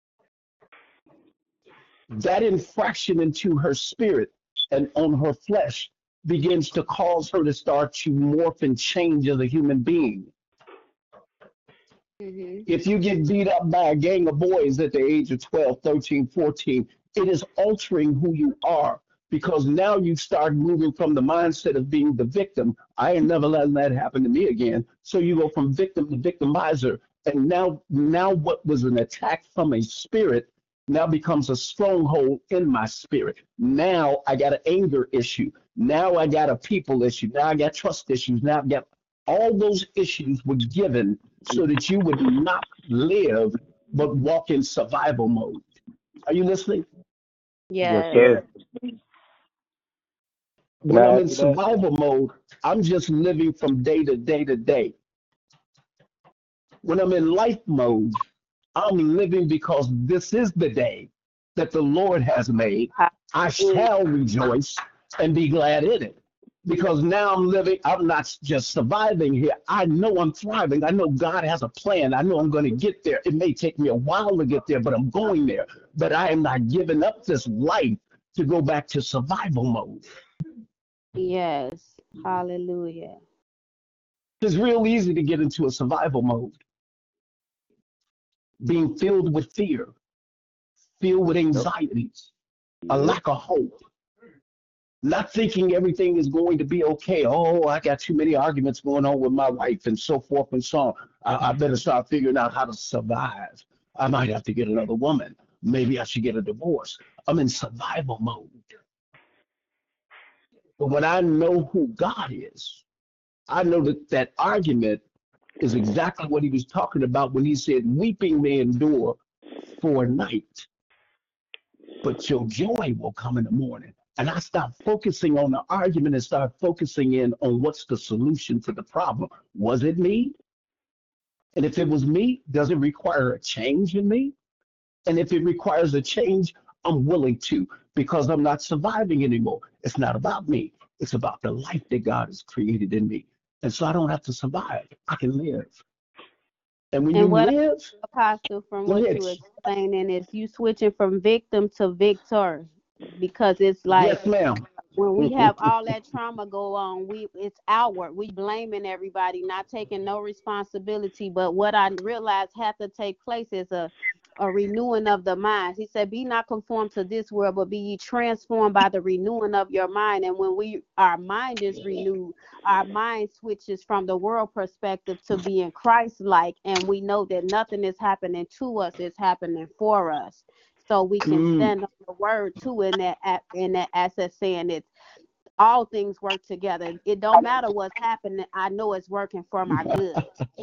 That infraction into her spirit and on her flesh begins to cause her to start to morph and change as a human being. Hmm. If you get beat up by a gang of boys at the age of twelve, thirteen, fourteen, it is altering who you are because now you start moving from the mindset of being the victim. I ain't never letting that happen to me again. So you go from victim to victimizer. And now, now what was an attack from a spirit now becomes a stronghold in my spirit. Now I got an anger issue. Now I got a people issue. Now I got trust issues. Now I got all those issues were given so that you would not live but walk in survival mode. Are you listening? Yes, Yes. sir. Can When I I'm add in to that? survival mode, I'm just living from day to day to day. When I'm in life mode, I'm living because this is the day that the Lord has made. I shall rejoice and be glad in it. Because now I'm living, I'm not just surviving here. I know I'm thriving. I know God has a plan. I know I'm going to get there. It may take me a while to get there, but I'm going there. But I am not giving up this life to go back to survival mode. Yes. Hallelujah. It's real easy to get into a survival mode, being filled with fear, filled with Yep. anxieties, a Yep. lack of hope, not thinking everything is going to be okay. Oh, I got too many arguments going on with my wife and so forth and so on. I, I better start figuring out how to survive. I might have to get another woman. Maybe I should get a divorce. I'm in survival mode. But when I know who God is, I know that that argument is exactly what he was talking about when he said, weeping may endure for a night, but your joy will come in the morning. And I stopped focusing on the argument and started focusing in on what's the solution to the problem. Was it me? And if it was me, does it require a change in me? And if it requires a change, I'm willing to because I'm not surviving anymore. It's not about me. It's about the life that God has created in me. And so I don't have to survive. I can live. And when you And what I live, Apostle, from go what ahead. you explaining is you switching from victim to victor, because it's like Yes, ma'am. when we have all that trauma go on, we it's outward. We blaming everybody, not taking no responsibility. But what I realized had to take place is a a renewing of the mind. He said, be not conformed to this world, but be ye transformed by the renewing of your mind. And when we our mind is renewed, our mind switches from the world perspective to being Christ-like, and we know that nothing is happening to us, it's happening for us. So we can Mm. stand on the word too in that a- in that asset, saying it's all things work together. It don't matter what's happening. I know it's working for my good.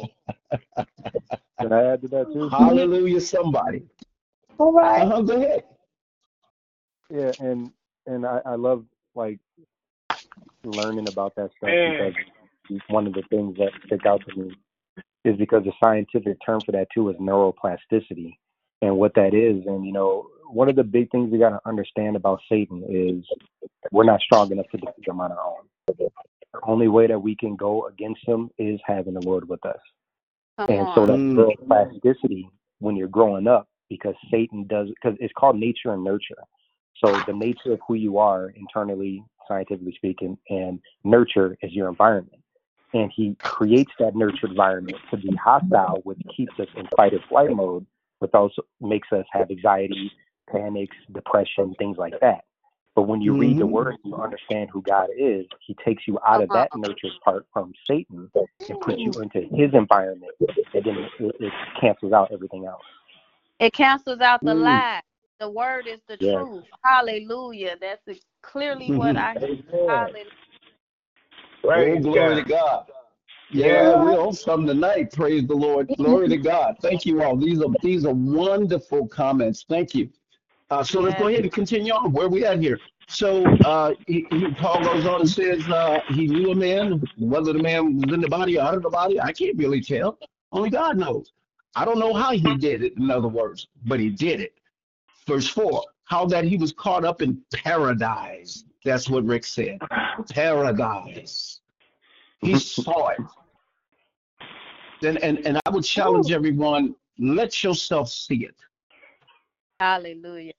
Can I add to that too? Hallelujah, somebody. All right. Uh-huh, go ahead. Yeah, and and I, I love like learning about that stuff Man. because one of the things that stick out to me is because the scientific term for that too is neuroplasticity, and what that is. And you know, one of the big things we got to understand about Satan is we're not strong enough to defeat him on our own. The only way that we can go against him is having the Lord with us. Come And so on. that Mm. neuroplasticity when you're growing up, because Satan does, because it's called nature and nurture. So the nature of who you are internally, scientifically speaking, and nurture is your environment. And he creates that nurture environment to be hostile, which keeps us in fight or flight mode, which also makes us have anxiety, panics, depression, things like that. But when you read the Mm-hmm. word, you understand who God is. He takes you out Come of that on. nurture part from Satan and puts you into his environment, and then it, it cancels out everything else. It cancels out the Mm. lie. The word is the Yes. truth. Hallelujah. That's ex- clearly what I hear. Amen. Hallelujah. Oh, Praise glory to God. God. Yeah, Yeah. we're on some tonight. Praise the Lord. Glory to God. Thank you all. These are these are wonderful comments. Thank you. Uh, so let's go Yes. ahead and continue on. Where we at here? So uh, he, he, Paul goes on and says uh, he knew a man, whether the man was in the body or out of the body. I can't really tell. Only God knows. I don't know how he did it, in other words, but he did it. Verse four, how that he was caught up in paradise. That's what Rick said. Paradise. He saw it. And, and, and I would challenge everyone, let yourself see it. Hallelujah.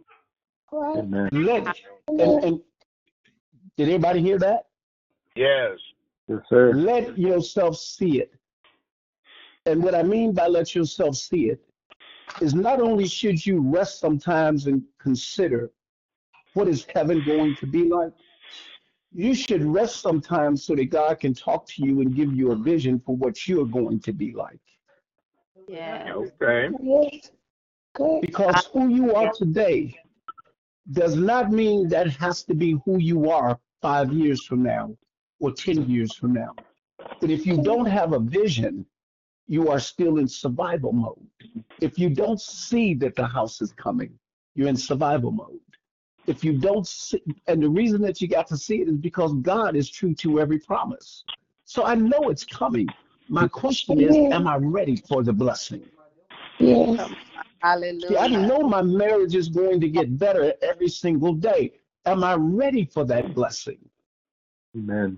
Amen. Let, and, and did everybody hear that? Yes. Yes, sir. Let yourself see it. And what I mean by let yourself see it is not only should you rest sometimes and consider what is heaven going to be like, you should rest sometimes so that God can talk to you and give you a vision for what you're going to be like. Yeah. Okay. Yes. Good. Because who you are today does not mean that has to be who you are five years from now or ten years from now. But if you don't have a vision, you are still in survival mode. If you don't see that the house is coming, you're in survival mode. If you don't see, and the reason that you got to see it is because God is true to every promise. So I know it's coming. My question is, am I ready for the blessing? Yes. See, I Hallelujah. know my marriage is going to get better every single day. Am I ready for that blessing? Amen.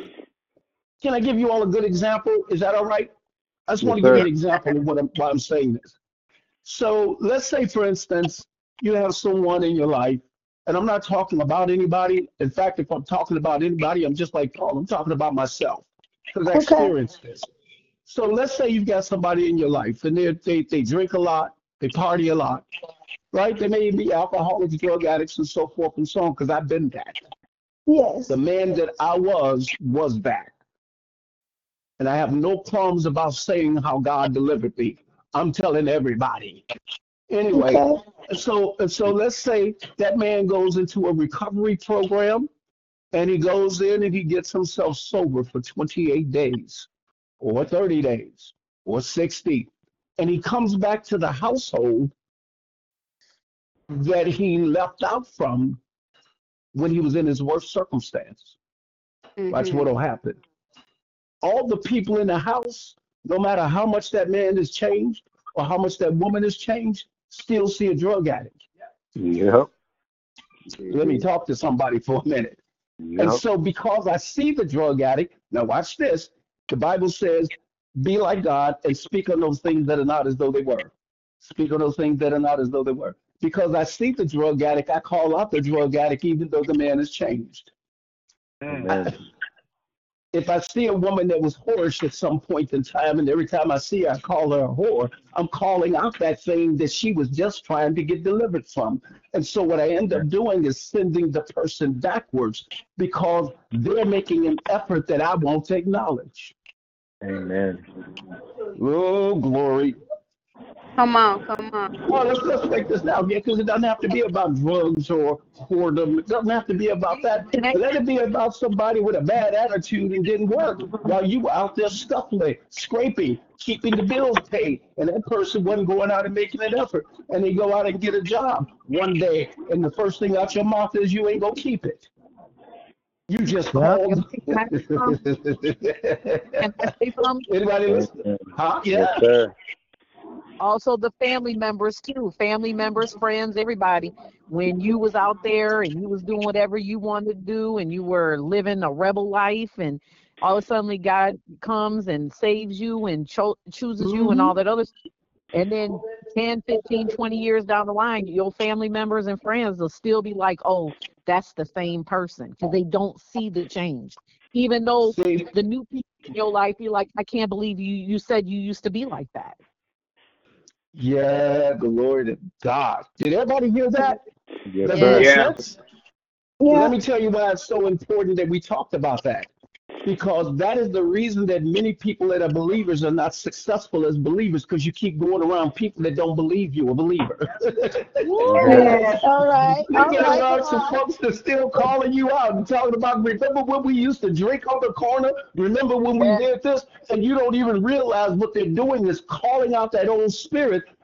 Can I give you all a good example? Is that all right? I just Yes, want to give you sir. an example of what I'm, why I'm saying this. So let's say, for instance, you have someone in your life, and I'm not talking about anybody. In fact, if I'm talking about anybody, I'm just like Paul. I'm talking about myself because I Okay. experienced this. So let's say you've got somebody in your life, and they they they drink a lot, they party a lot, right? They may be alcoholics, drug addicts, and so forth and so on. Because I've been that. Yes. The man that I was was that. And I have no qualms about saying how God delivered me. I'm telling everybody. Anyway, Okay. and so and so let's say that man goes into a recovery program and he goes in and he gets himself sober for twenty-eight days or thirty days or sixty. And he comes back to the household that he left out from when he was in his worst circumstance. That's Mm-hmm. what'll happen. All the people in the house, no matter how much that man has changed or how much that woman has changed, still see a drug addict. Yep. Let me talk to somebody for a minute. And Yep. so because I see the drug addict, now watch this. The Bible says, be like God and speak on those things that are not as though they were. Speak on those things that are not as though they were. Because I see the drug addict, I call out the drug addict even though the man has changed. Amen. If I see a woman that was whorish at some point in time, and every time I see her, I call her a whore, I'm calling out that thing that she was just trying to get delivered from. And so what I end up doing is sending the person backwards because they're making an effort that I won't acknowledge. Amen. Oh, glory. Come on, come on. Oh, let's, let's break this down, yeah, because it doesn't have to be about drugs or whoredom. It doesn't have to be about that. Let it be about somebody with a bad attitude and didn't work while you were out there scuffling, scraping, keeping the bills paid, and that person wasn't going out and making an effort. And they go out and get a job one day, and the first thing out your mouth is you ain't gonna keep it. You just Yep. called. Can I say something? Can I say something? Anybody listen? Amen. Huh? Yes, Yeah. sir. Also the family members too, family members, friends, everybody. When you was out there and you was doing whatever you wanted to do and you were living a rebel life and all of a sudden God comes and saves you and cho- chooses you and Mhm. all that other stuff. And then ten, fifteen, twenty years down the line, your family members and friends will still be like, oh, that's the same person because they don't see the change. Even though See, the new people in your life, you're like, I can't believe you, you said you used to be like that. yeah, glory to God. Did everybody hear that? Yes, Does it sir. make Yeah. sense? Let Yeah. me tell you why it's so important that we talked about that. Because that is the reason that many people that are believers are not successful as believers, because you keep going around people that don't believe you're a believer. Amen. Yeah. All right. You All get right. around Come some on. folks that still calling you out and talking about, remember when we used to drink on the corner? Remember when we Yeah. did this? And you don't even realize what they're doing is calling out that old spirit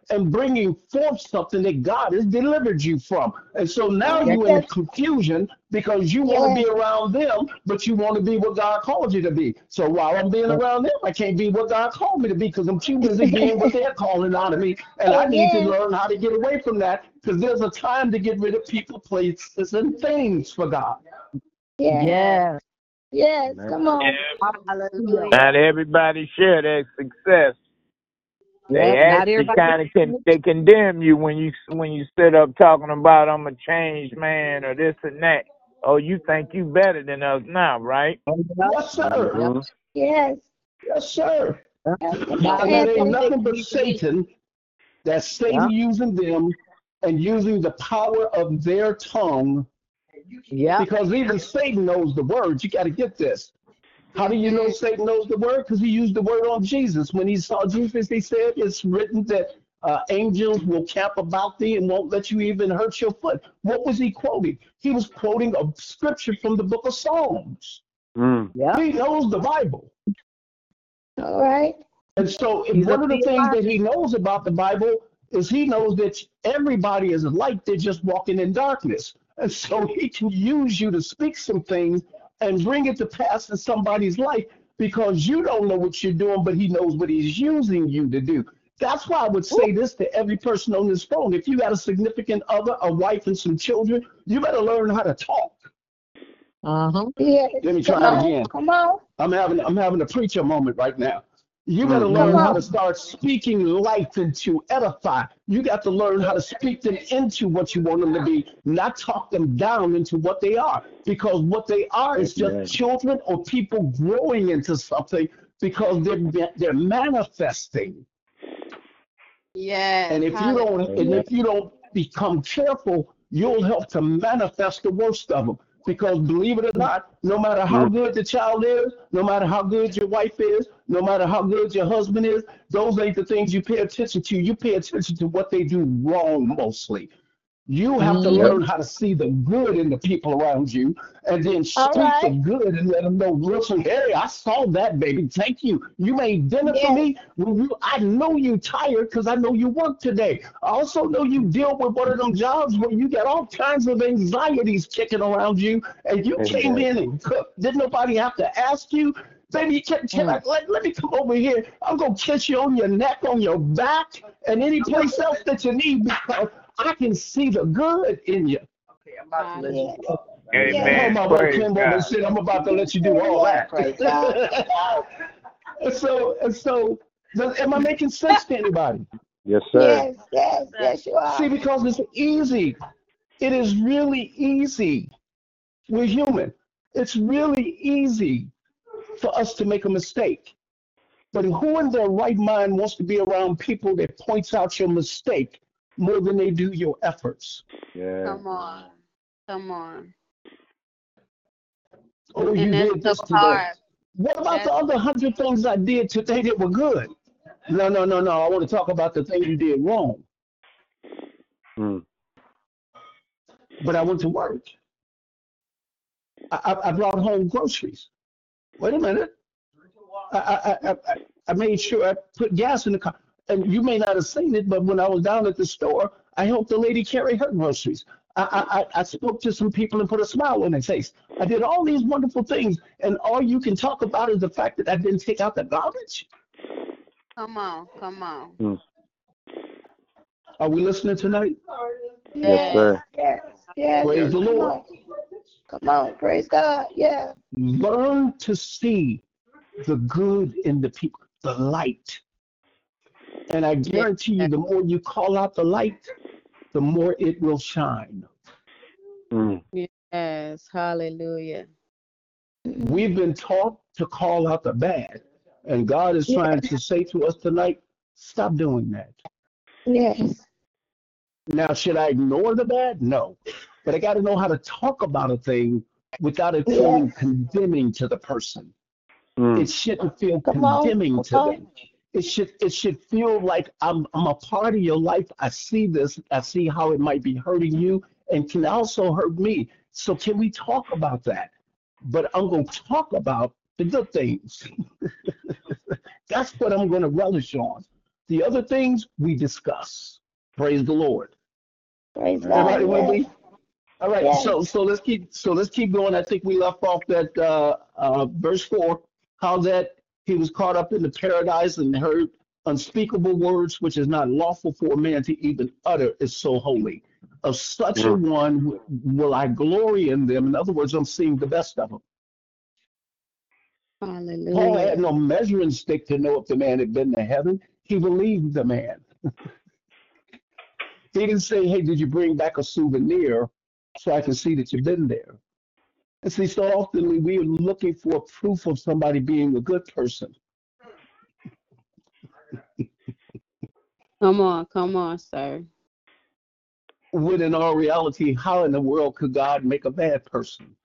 and bringing forth something that God has delivered you from. And so now Yes, you're in confusion because you want to yes, be around them, but you want to be what God called you to be. So while I'm being around them, I can't be what God called me to be because I'm too busy being what they're calling out of me. And I need to amen. learn how to get away from that because there's a time to get rid of people, places, and things for God. Yes, Yes. yes, Amen. come on. Hallelujah. Not everybody share their success. They Yep. Not actually everybody. kind of can they condemn you when you when you sit up talking about I'm a changed man or this and that. Oh, you think you better than us now, right? Yes, sir. Yep. Mm-hmm. Yes, Yes, sir. yes, come Not on, And that ain't Anthony. nothing but everybody. Satan. That's Satan Yep. using them and using the power of their tongue Yep. because even Satan knows the words. You got to get this. How do you know Satan knows the word? Because he used the word on Jesus. When he saw Jesus, he said, it's written that uh, angels will camp about thee and won't let you even hurt your foot. What was he quoting? He was quoting a scripture from the book of Psalms. Mm. Yep. He knows the Bible. All right. And so He's a one of the things that theologian. he knows about the Bible is he knows that everybody is a light, they're just walking in darkness. And so he can use you to speak some things and bring it to pass in somebody's life because you don't know what you're doing, but he knows what he's using you to do. That's why I would say this to every person on this phone. If you got a significant other, a wife, and some children, you better learn how to talk. Uh-huh. Yes, Let me come try it on, again. come on, I'm having I'm having a preacher moment right now. You got to Mm-hmm. come learn how on. to start speaking life into edify. You got to learn how to speak them into what you want them to be, not talk them down into what they are. Because what they are is just Amen. children or people growing into something because they're they're manifesting. Yes. And if you don't, and Amen. if you don't become careful, you'll help to manifest the worst of them. Because believe it or not, no matter how Mm. good the child is, no matter how good your wife is, no matter how good your husband is, those ain't the things you pay attention to. You pay attention to what they do wrong mostly. You have to Yep. learn how to see the good in the people around you and then All speak the right. good and let them know, listen, hey, I saw that, baby. Thank you. You made dinner for Yes, me. When you, I know you tired because I know you work today. I also know you deal with one of them jobs where you got all kinds of anxieties kicking around you and you came Amen. in and cooked. Didn't nobody have to ask you? Baby, can, can I, Mm. let, let me come over here. I'm going to kiss you on your neck, on your back, and any place else that you need because I can see the good in you. yes, Amen. Oh, yes, my boy Praise came over and God. said, I'm about to let you do all yes, that. praise God. and so, and so, does, am I making sense to anybody? Yes, sir. Yes, yes, yes, you See, are. because it's easy. It is really easy. We're human. It's really easy for us to make a mistake. But who in their right mind wants to be around people that points out your mistake more than they do your efforts? Yeah. Come on. Come on. Oh, you And that's did the this today. part. What about That's the other hundred things I did today that were good? No, no, no, no. I want to talk about the things you did wrong. Mm. But I went to work. I, I, I brought home groceries. Wait a minute. I, I, I, I I made sure I put gas in the car. And you may not have seen it, but when I was down at the store, I helped the lady carry her groceries. I, I, I I spoke to some people and put a smile on their face. I did all these wonderful things, and all you can talk about is the fact that I didn't take out the garbage. come on. Come on. Mm. Are we listening tonight? Yes, Yes, sir. yes, yes. Praise the Come Lord. on, come on, praise God. Yeah. Learn to see the good in the people, the light. And I Yes. guarantee you, the more you call out the light, the more it will shine. Mm. Yes. Hallelujah. We've been taught to call out the bad, and God is Yes, trying to say to us tonight, stop doing that. yes, Now, should I ignore the bad? No. But I got to know how to talk about a thing without it yes. feeling condemning to the person. It Mm. shouldn't feel Come on, condemning come to on. them. It should it should feel like I'm I'm a part of your life. I see this. I see how it might be hurting you and can also hurt me. So can we talk about that? But I'm going to talk about the good things. That's what I'm going to relish on. The other things we discuss. Praise the Lord. Praise God. Everybody with Yes. me? All right, Yes. so so let's keep so let's keep going. I think we left off at uh, uh, verse four, how that he was caught up in the paradise and heard unspeakable words, which is not lawful for a man to even utter, is so holy. Of such a Mm. one w- will I glory in them. In other words, I'm seeing the best of them. Paul had Hallelujah. no measuring stick to know if the man had been to heaven. He believed the man. He didn't say, hey, did you bring back a souvenir so I can see that you've been there? And see, so often we we are looking for proof of somebody being a good person. Come on, come on, sir. When in all reality, how in the world could God make a bad person?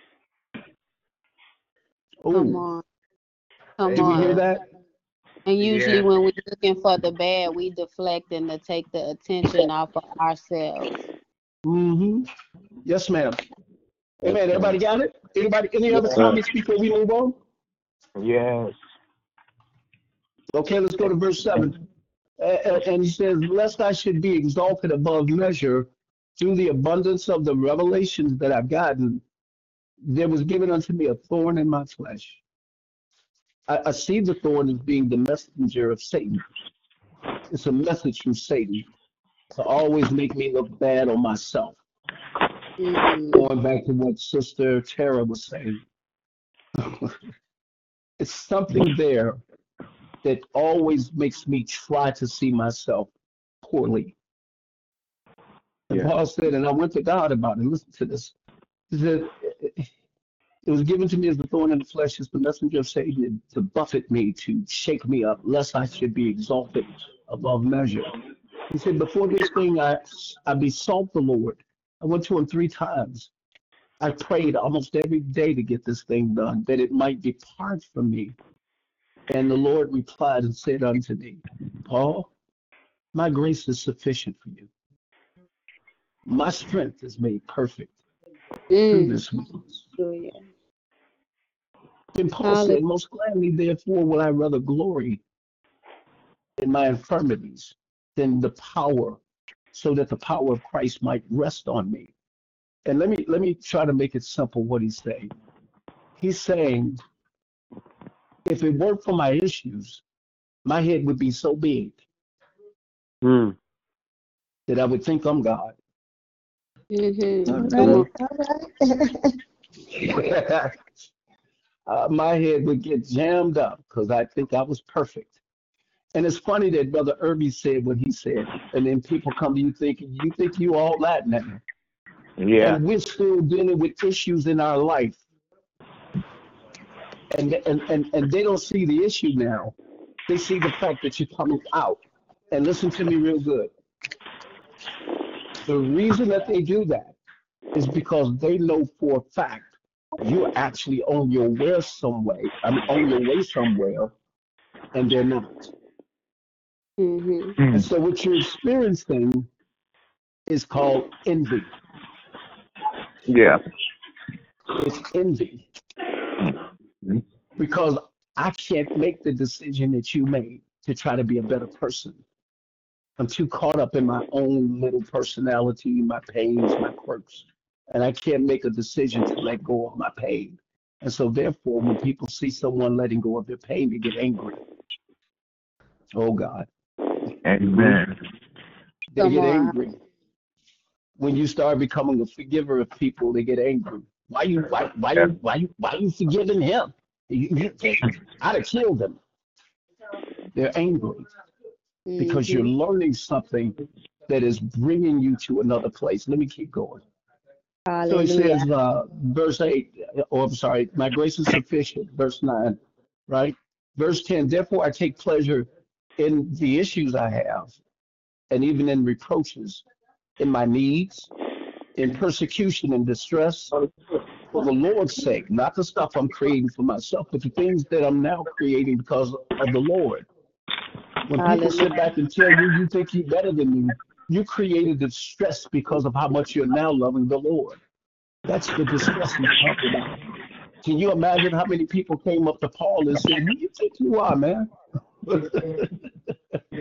Come Oh, on, come did we hear on. that? And usually Yeah. when we're looking for the bad, we deflecting to take the attention off of ourselves. Mm-hmm. Yes, ma'am. Yes, Amen. sir. Everybody got it? Anybody? Any Yes, other sir. comments before we move on? Yes. Okay, let's go to verse seven. Uh, uh, and he says, lest I should be exalted above measure through the abundance of the revelations that I've gotten, there was given unto me a thorn in my flesh. I, I see the thorn as being the messenger of Satan. It's a message from Satan to always make me look bad on myself. Mm. Going back to what Sister Tara was saying, it's something there that always makes me try to see myself poorly. And Yeah. Paul said, and I went to God about it. Listen to this. He said, it was given to me as the thorn in the flesh, as the messenger of Satan, to buffet me, to shake me up, lest I should be exalted above measure. He said, before this thing, I, I besought the Lord. I went to him three times. I prayed almost every day to get this thing done, that it might depart from me. And the Lord replied and said unto me, Paul, my grace is sufficient for you. My strength is made perfect through Mm. this weakness. Hallelujah. Then Paul Hallelujah. said, most gladly, therefore, will I rather glory in my infirmities than the power, so that the power of Christ might rest on me. And let me let me try to make it simple what he's saying. He's saying, if it weren't for my issues, my head would be so big Mm. that I would think I'm God. Mm-hmm. All Come right. on. All right. uh, my head would get jammed up because I think I was perfect. And it's funny that Brother Irby said what he said, and then people come to you thinking, you think you all that now. Yeah. And we're still dealing with issues in our life. And, and, and, and they don't see the issue now. They see the fact that you're coming out. And listen to me real good. The reason that they do that is because they know for a fact you're actually on your way somewhere. I mean, on your way somewhere, and they're not. Mm-hmm. And Mm. so what you're experiencing is called envy. Yeah. It's envy Mm. because I can't make the decision that you made to try to be a better person. I'm too caught up in my own little personality, my pains, my quirks, and I can't make a decision to let go of my pain. And so therefore, when people see someone letting go of their pain, they get angry. Oh God, Amen. they Come get on. angry. When you start becoming a forgiver of people, they get angry. Why you why why Yeah. you why you why you forgiving him? You, you, I'd have killed him. They're angry because you're Mm-hmm. learning something that is bringing you to another place. Let me keep going. So he Hallelujah. says, uh, verse eight, or I'm sorry, my grace is sufficient, verse nine, right? Verse ten, therefore I take pleasure in the issues I have, and even in reproaches, in my needs, in persecution and distress, for the Lord's sake, not the stuff I'm creating for myself, but the things that I'm now creating because of the Lord. When people Hallelujah. sit back and tell you you think you're better than me, you created the stress because of how much you're now loving the Lord. That's the distress he's talking about. Can you imagine how many people came up to Paul and said, who you think you are, man?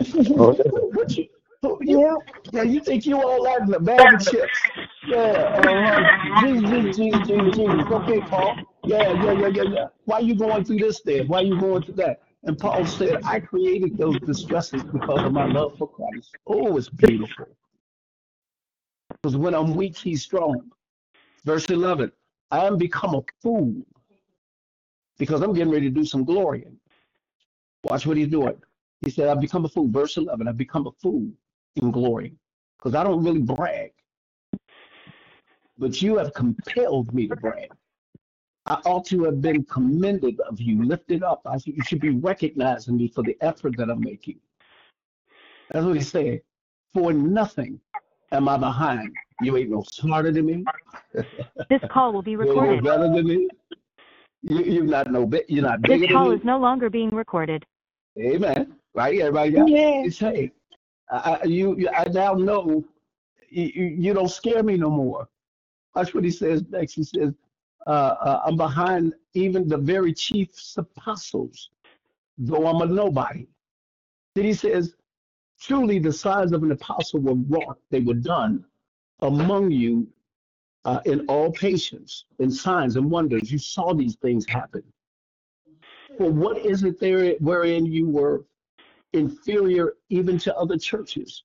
Oh, What you, who you, Yeah. yeah, you think you all that in a bag of chips? Yeah, uh-huh. Jesus, Jesus, Jesus, Jesus, Jesus. Okay, Paul. Yeah, yeah, yeah, yeah, yeah. Why you going through this then? Why you going through that? And Paul said, I created those distresses because of my love for Christ. Oh, it's beautiful. Because when I'm weak, he's strong. Verse eleven, I am become a fool because I'm getting ready to do some glorying. Watch what he's doing. He said, I've become a fool. Verse eleven, I've become a fool in glory because I don't really brag, but you have compelled me to brag. I ought to have been commended of you, lifted up. I, you should be recognizing me for the effort that I'm making. That's what he said. For nothing am I behind. You ain't no smarter than me. This call will be You ain't no recorded. better than me. You, you're not no bit. You're not This bigger than call me. is no longer being recorded. Amen. Right? Everybody got it? Yeah. It's hey. I, I- you, you, I now know you, you you don't scare me no more. That's what he says next. He says, uh, uh, I'm behind even the very chief apostles, though I'm a nobody. Then he says, truly the signs of an apostle were wrought, they were done among you uh, in all patience, in signs and wonders. You saw these things happen. For what is it there wherein you were inferior even to other churches?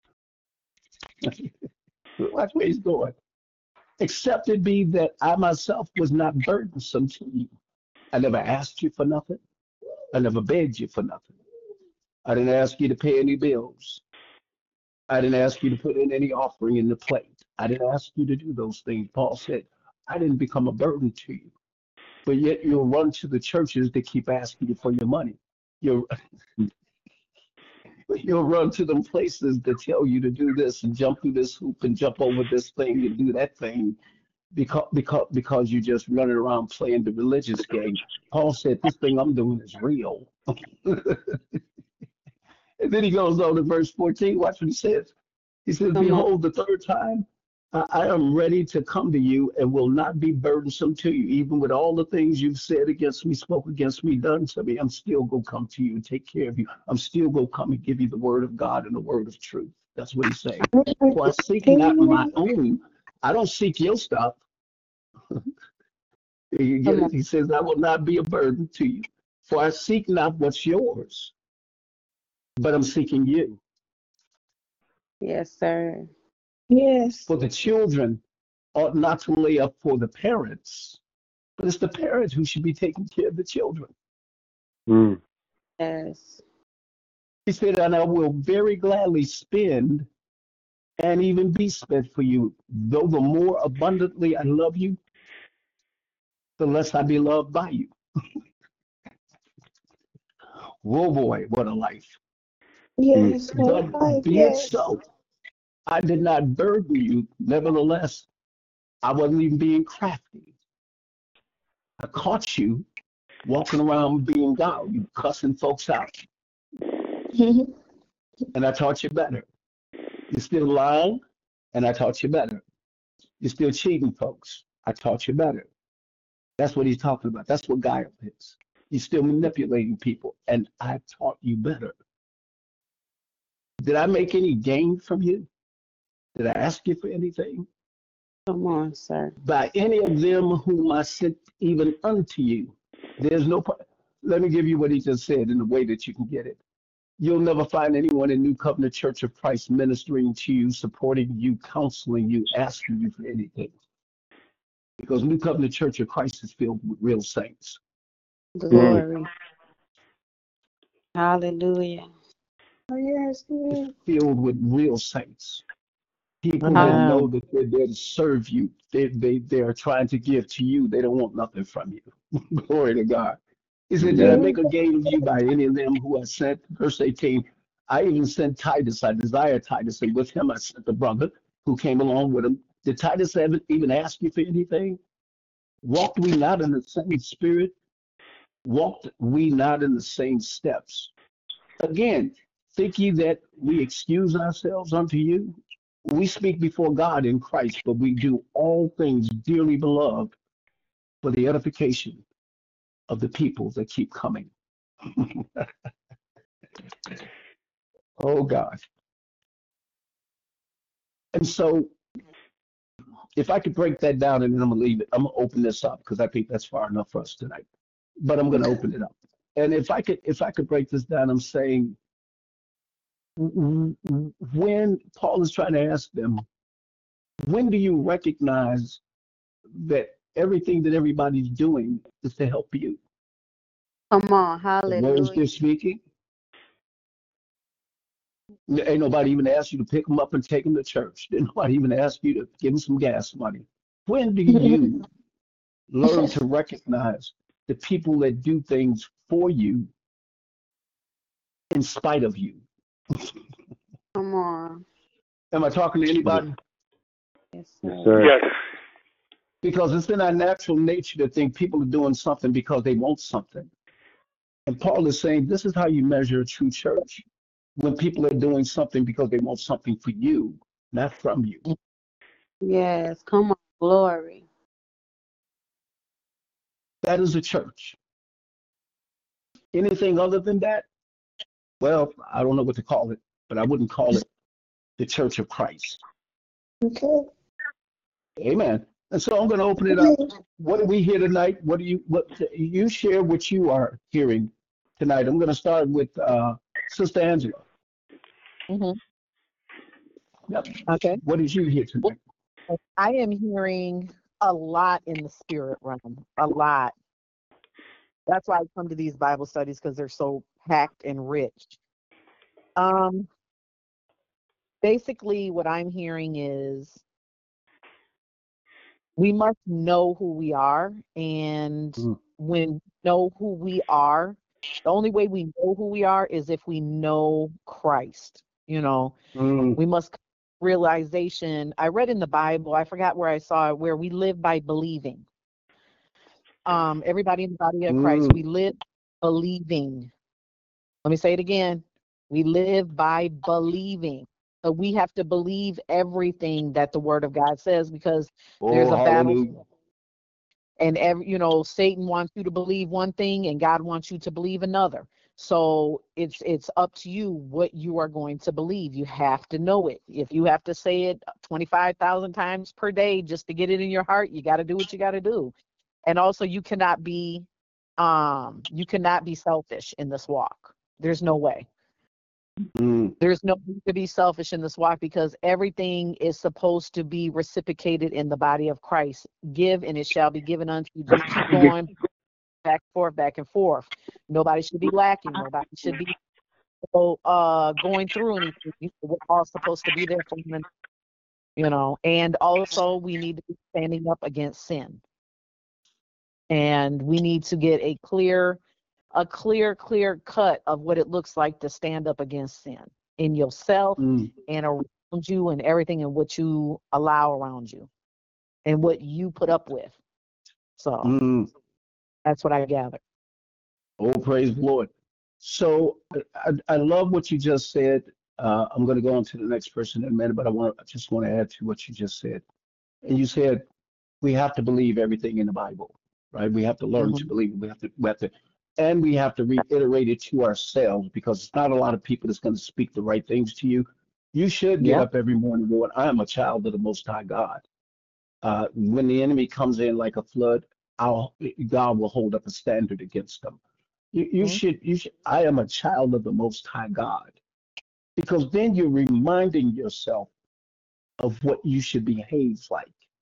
Watch where he's going. Except it be that I myself was not burdensome to you. I never asked you for nothing. I never begged you for nothing. I didn't ask you to pay any bills. I didn't ask you to put in any offering in the plate. I didn't ask you to do those things. Paul said, I didn't become a burden to you. But yet you'll run to the churches that keep asking you for your money. You'll, you'll run to them places that tell you to do this and jump through this hoop and jump over this thing and do that thing because because because you're just running around playing the religious game. Paul said, "This thing I'm doing is real." And then he goes on to verse fourteen. Watch what he says. He says, Come on. "Behold, the third time I, I am ready to come to you and will not be burdensome to you. Even with all the things you've said against me, spoke against me, done to me, I'm still going to come to you and take care of you. I'm still going to come and give you the word of God and the word of truth." That's what he's saying. For I seek not my own. I don't seek your stuff. You get Come it? on. He says, I will not be a burden to you. For I seek not what's yours, but I'm seeking you. Yes, sir. Yes. For the children ought not to lay up for the parents, but it's the parents who should be taking care of the children. mm. Yes. He said, and I will very gladly spend and even be spent for you. Though the more abundantly I love you, the less I be loved by you. Whoa, boy, what a life. Mm. Yes. What But life? be it Yes. so. I did not burden you. Nevertheless, I wasn't even being crafty. I caught you walking around being God, you cussing folks out, and I taught you better. You're still lying, and I taught you better. You're still cheating folks. I taught you better. That's what he's talking about. That's what guile is. You're still manipulating people, and I taught you better. Did I make any gain from you? Did I ask you for anything? Come on, sir. By any of them whom I sent even unto you, there's no. par- Let me give you what he just said in the way that you can get it. You'll never find anyone in New Covenant Church of Christ ministering to you, supporting you, counseling you, asking you for anything. Because New Covenant Church of Christ is filled with real saints. Mm. Glory. Hallelujah. Oh, yes. It's filled with real saints. People that Amen. know that they're there to serve you. They, they, they are trying to give to you. They don't want nothing from you. Glory to God. He said, did I Amen. make a gain of you by any of them who I sent? Verse eighteen, I even sent Titus. I desired Titus, and with him I sent the brother who came along with him. Did Titus ever even ask you for anything? Walked we not in the same spirit? Walked we not in the same steps? Again, think ye that we excuse ourselves unto you? We speak before God in Christ, but we do all things dearly beloved for the edification of the people that keep coming. Oh God. And so if I could break that down and then I'm gonna leave it, I'm gonna open this up because I think that's far enough for us tonight. But I'm gonna Okay. open it up. And if I could if I could break this down, I'm saying w- w- when Paul is trying to ask them, when do you recognize that everything that everybody's doing is to help you? Come on, The words hallelujah. they're speaking, ain't nobody even asked you to pick them up and take them to church. Didn't nobody even ask you to give them some gas money. When do you learn to recognize the people that do things for you in spite of you? Come on. Am I talking to anybody? Yes, Yes, sir. sir. Yes. Because it's in our natural nature to think people are doing something because they want something. And Paul is saying this is how you measure a true church. When people are doing something because they want something for you, not from you. Yes, come on, glory. That is a church. Anything other than that, well, I don't know what to call it, but I wouldn't call it the Church of Christ. Okay. Amen. And so I'm going to open it up. What do we hear tonight? What do you what you share what you are hearing tonight? I'm going to start with uh, Sister Angela. hmm Yep. Okay. What did you hear tonight? I am hearing a lot in the spirit realm, a lot. That's why I come to these Bible studies because they're so packed and rich. Um, basically, what I'm hearing is we must know who we are, and Mm. when we know who we are, the only way we know who we are is if we know Christ. You know, Mm. we must realization. I read in the Bible, I forgot where I saw it, where we live by believing. Um, everybody in the body of Christ, Mm. we live believing. Let me say it again. We live by believing. So we have to believe everything that the Word of God says because there's Oh, a battle. hallelujah. And every, you know, Satan wants you to believe one thing and God wants you to believe another. So it's it's up to you what you are going to believe. You have to know it. If you have to say it twenty-five thousand times per day just to get it in your heart, you got to do what you got to do. And also you cannot be um you cannot be selfish in this walk. There's no way. Mm. There's no need to be selfish in this walk because everything is supposed to be reciprocated in the body of Christ. Give and it shall be given unto you. Just keep going back and forth, back and forth. Nobody should be lacking. Nobody should be uh, going through anything. We're all supposed to be there for them, you know. And also, we need to be standing up against sin. And we need to get a clear, a clear, clear cut of what it looks like to stand up against sin in yourself Mm. and around you and everything and what you allow around you and what you put up with. So Mm. that's what I gather. Oh, praise the Lord. So I, I love what you just said. Uh, I'm going to go on to the next person in a minute, but I want I just want to add to what you just said. And you said we have to believe everything in the Bible, right? We have to learn to Mm-hmm. believe. We have to, we have to, and we have to reiterate it to ourselves because it's not a lot of people that's going to speak the right things to you. You should get Yep. up every morning going, I am a child of the Most High God. Uh, when the enemy comes in like a flood, I'll, God will hold up a standard against them. You, you Mm-hmm. should, you should, I am a child of the Most High God because then you're reminding yourself of what you should behave like.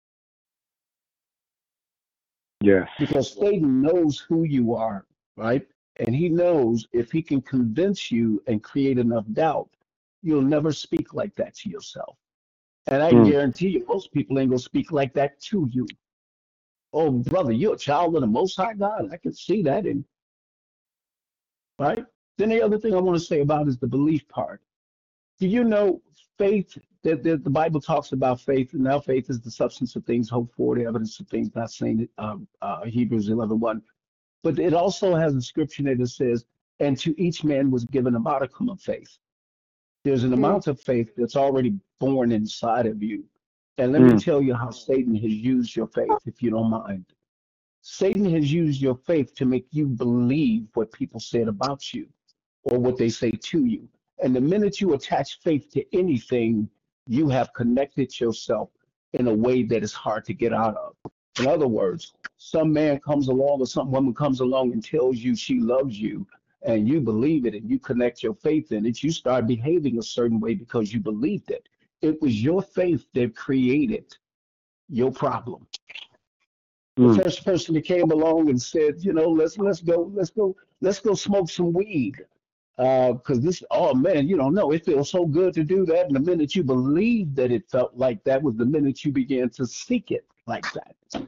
Yes. Because Satan knows who you are, right? And he knows if he can convince you and create enough doubt, you'll never speak like that to yourself. And I Mm. guarantee you, most people ain't gonna speak like that to you. Oh, brother, you're a child of the Most High God. I can see that in, right? Then the other thing I want to say about is the belief part. Do you know faith? That the, the Bible talks about faith, and now faith is the substance of things hoped for, the evidence of things not seen. Um, uh, Hebrews eleven one. But it also has a scripture that says, and to each man was given a modicum of faith. There's an Mm. amount of faith that's already born inside of you. And let me Mm. tell you how Satan has used your faith, if you don't mind. Satan has used your faith to make you believe what people said about you or what they say to you. And the minute you attach faith to anything, you have connected yourself in a way that is hard to get out of. In other words, some man comes along or some woman comes along and tells you she loves you, and you believe it and you connect your faith in it. You start behaving a certain way because you believed it. It was your faith that created your problem. The Mm. first person that came along and said, you know, let's let's go, let's go, let's go smoke some weed. Uh, because this, oh man, you don't know, it feels so good to do that. And the minute you believed that it felt like that was the minute you began to seek it like that.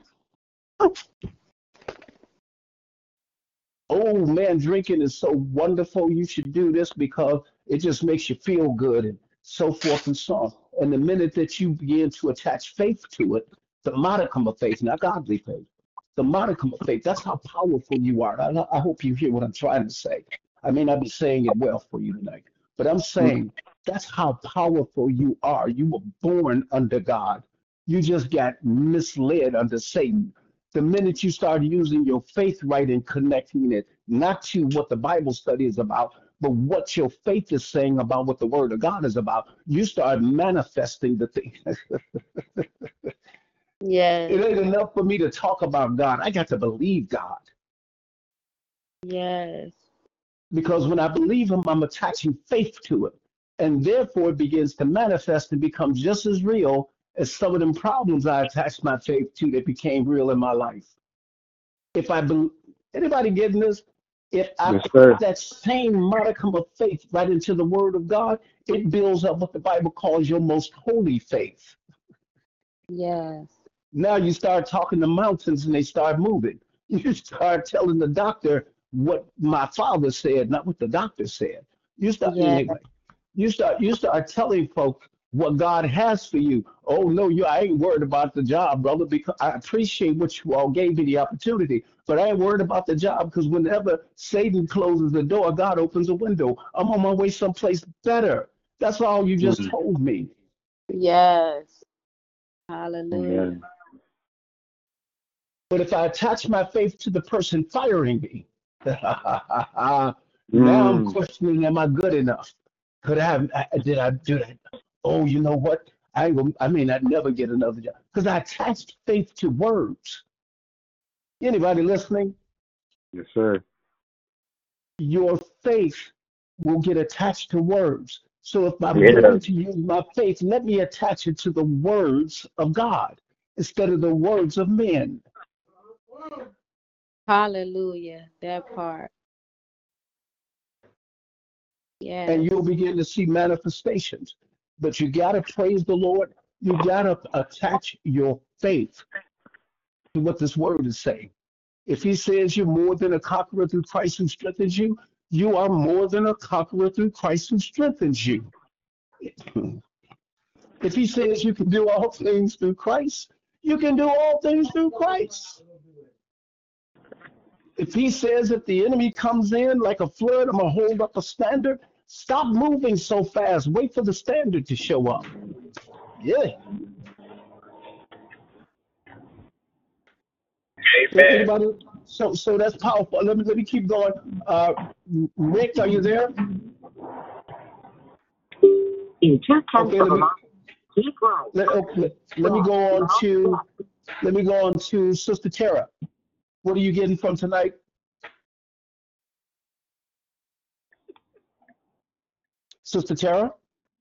Oh man, drinking is so wonderful. You should do this because it just makes you feel good and so forth and so on. And the minute that you begin to attach faith to it, the modicum of faith, not godly faith, the modicum of faith, that's how powerful you are. I, I hope you hear what I'm trying to say. I may not be saying it well for you tonight, but I'm saying that's how powerful you are. You were born under God. You just got misled under Satan. The minute you start using your faith right and connecting it, not to what the Bible study is about, but what your faith is saying about what the Word of God is about, you start manifesting the thing. Yes. It ain't enough for me to talk about God. I got to believe God. Yes. Because when I believe Him, I'm attaching faith to it. And therefore, it begins to manifest and become just as real as some of them problems I attached my faith to that became real in my life. If I believe, anybody getting this? If I Yes, sir. put that same modicum of faith right into the Word of God, it builds up what the Bible calls your most holy faith. Yes. Now you start talking to mountains and they start moving. You start telling the doctor what my father said, not what the doctor said. You start Yes. anyway. You start you start telling folks what God has for you. Oh no, you I ain't worried about the job, brother, because I appreciate what you all gave me the opportunity, but I ain't worried about the job because whenever Satan closes the door, God opens a window. I'm on my way someplace better. That's all you just Mm. told me. Yes. Hallelujah. Amen. But if I attach my faith to the person firing me, now I'm Mm. questioning, am I good enough? Could I have, I- did I do that? Oh, you know what? I, ain't gonna- I may not never get another job because I attached faith to words. Anybody listening? Yes, sir. Your faith will get attached to words. So if I'm Yeah. going to use my faith, let me attach it to the words of God instead of the words of men. Hallelujah. That part. Yes. And you'll begin to see manifestations. But you got to praise the Lord. You got to attach your faith to what this word is saying. If He says you're more than a conqueror through Christ who strengthens you, you are more than a conqueror through Christ who strengthens you. If He says you can do all things through Christ, you can do all things through Christ. If He says if the enemy comes in like a flood, I'm going to hold up a standard, stop moving so fast. Wait for the standard to show up. Yeah. Amen. Anybody? So so that's powerful. Let me let me keep going. Uh, Rick, are you there? In two tenths Okay, of let a me mile, keep right. let, okay, let me go on to let me go on to Sister Tara. What are you getting from tonight? Sister Tara?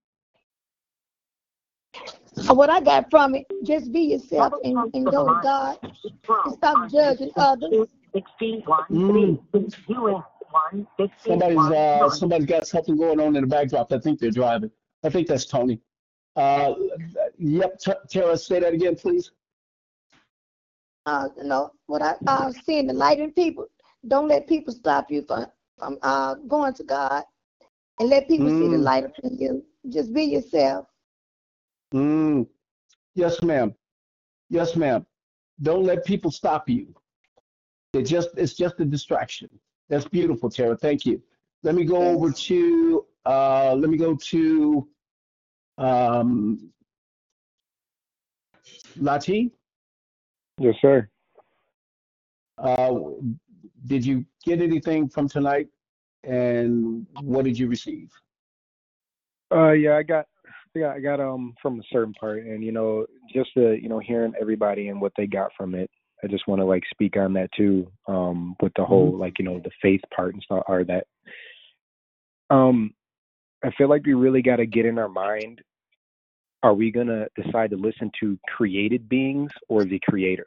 So what I got from it, just be yourself and, and go with God and stop judging others. Mm. Somebody's uh somebody's got something going on in the backdrop. I think they're driving. I think that's Tony. Uh, yep, T- Tara, say that again, please. Uh, you know, what I uh seeing the light in people. Don't let people stop you from from uh going to God, and let people see the Mm. light in you. Just be yourself. Mm. Yes, ma'am. Yes, ma'am. Don't let people stop you. It just it's just a distraction. That's beautiful, Tara. Thank you. Let me go over Yes. to uh let me go to um Lati. Yes, sir. Uh did you get anything from tonight and what did you receive? Uh, yeah, I got, yeah, I got um from a certain part, and you know, just uh, you know, hearing everybody and what they got from it. I just want to like speak on that too, um, with the Hmm. whole like you know the faith part and stuff, or that. Um, I feel like we really got to get in our mind. Are we gonna decide to listen to created beings or the creator?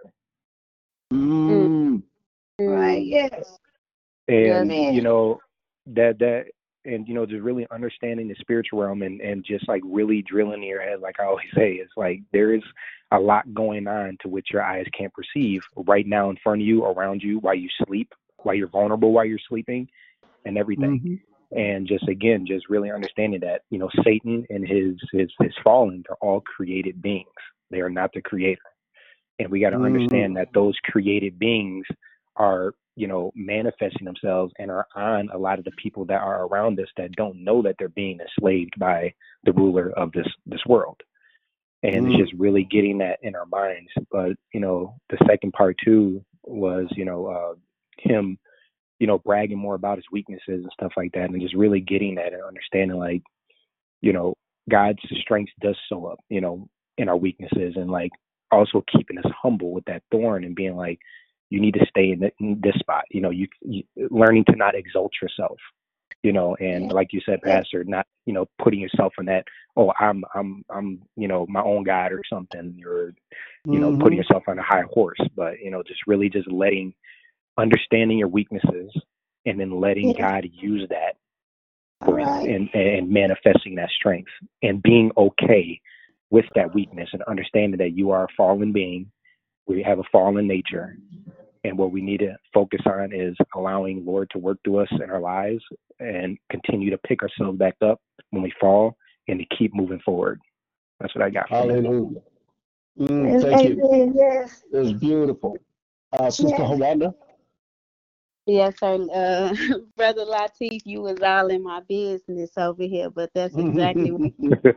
Mm, Mm. Right, mm, yes. yes. And you Amen. know that that and you know just really understanding the spiritual realm and and just like really drilling in your head, like I always say, it's like there is a lot going on to which your eyes can't perceive right now in front of you, around you, while you sleep, while you're vulnerable, while you're sleeping, and everything. Hmm. And just again, just really understanding that you know Satan and his his his fallen are all created beings. They are not the creator, and we got to Hmm. understand that those created beings are you know manifesting themselves and are on a lot of the people that are around us that don't know that they're being enslaved by the ruler of this this world. And it's Mm. just really getting that in our minds. But you know the second part too was you know uh him you know bragging more about his weaknesses and stuff like that, and just really getting that and understanding like you know, God's strength does show up, you know, in our weaknesses, and like also keeping us humble with that thorn and being like, you need to stay in, th- in this spot, you know, you, you learning to not exalt yourself, you know, and Yeah. like you said, Yeah. Pastor, not, you know, putting yourself in that, oh, I'm, I'm, I'm, you know, my own God or something, or, you know, putting Hmm. yourself on a high horse, but, you know, just really just letting, understanding your weaknesses and then letting Yeah. God use that All for him right. and, and manifesting that strength and being okay with that weakness and understanding that you are a fallen being. We have a fallen nature. And what we need to focus on is allowing Lord to work through us in our lives and continue to pick ourselves back up when we fall and to keep moving forward. That's what I got from it. Hallelujah. Mm, And thank you. amen. Yes. It was beautiful. Uh, Sister Yes. Hawanda. Yes, sir. Uh, Brother Latif, you was all in my business over here, but that's exactly what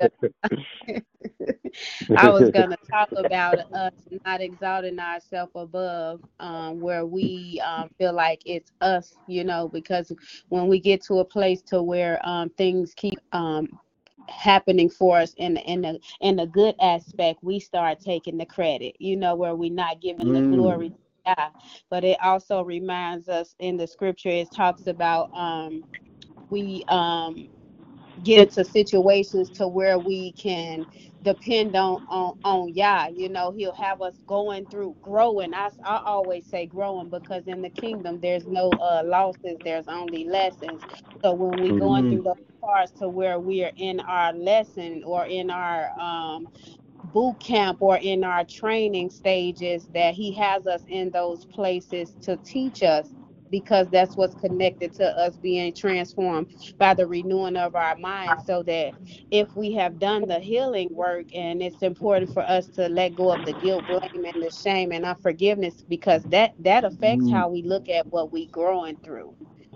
I was gonna talk about us not exalting ourselves above, um, where we um, feel like it's us, you know, because when we get to a place to where um, things keep um, happening for us in in the in the good aspect, we start taking the credit, you know, where we're not giving the Mm. glory to God. But it also reminds us in the scripture, it talks about um, we um get into situations to where we can depend on on on Yah. You know, He'll have us going through growing. I, I always say growing because in the kingdom there's no uh losses, there's only lessons. So when we going Hmm. through those parts to where we are in our lesson or in our um boot camp or in our training stages, that he has us in those places to teach us, because that's what's connected to us being transformed by the renewing of our minds, so that if we have done the healing work, and it's important for us to let go of the guilt, blame, and the shame and unforgiveness, because that that affects Mm. how we look at what we growing through.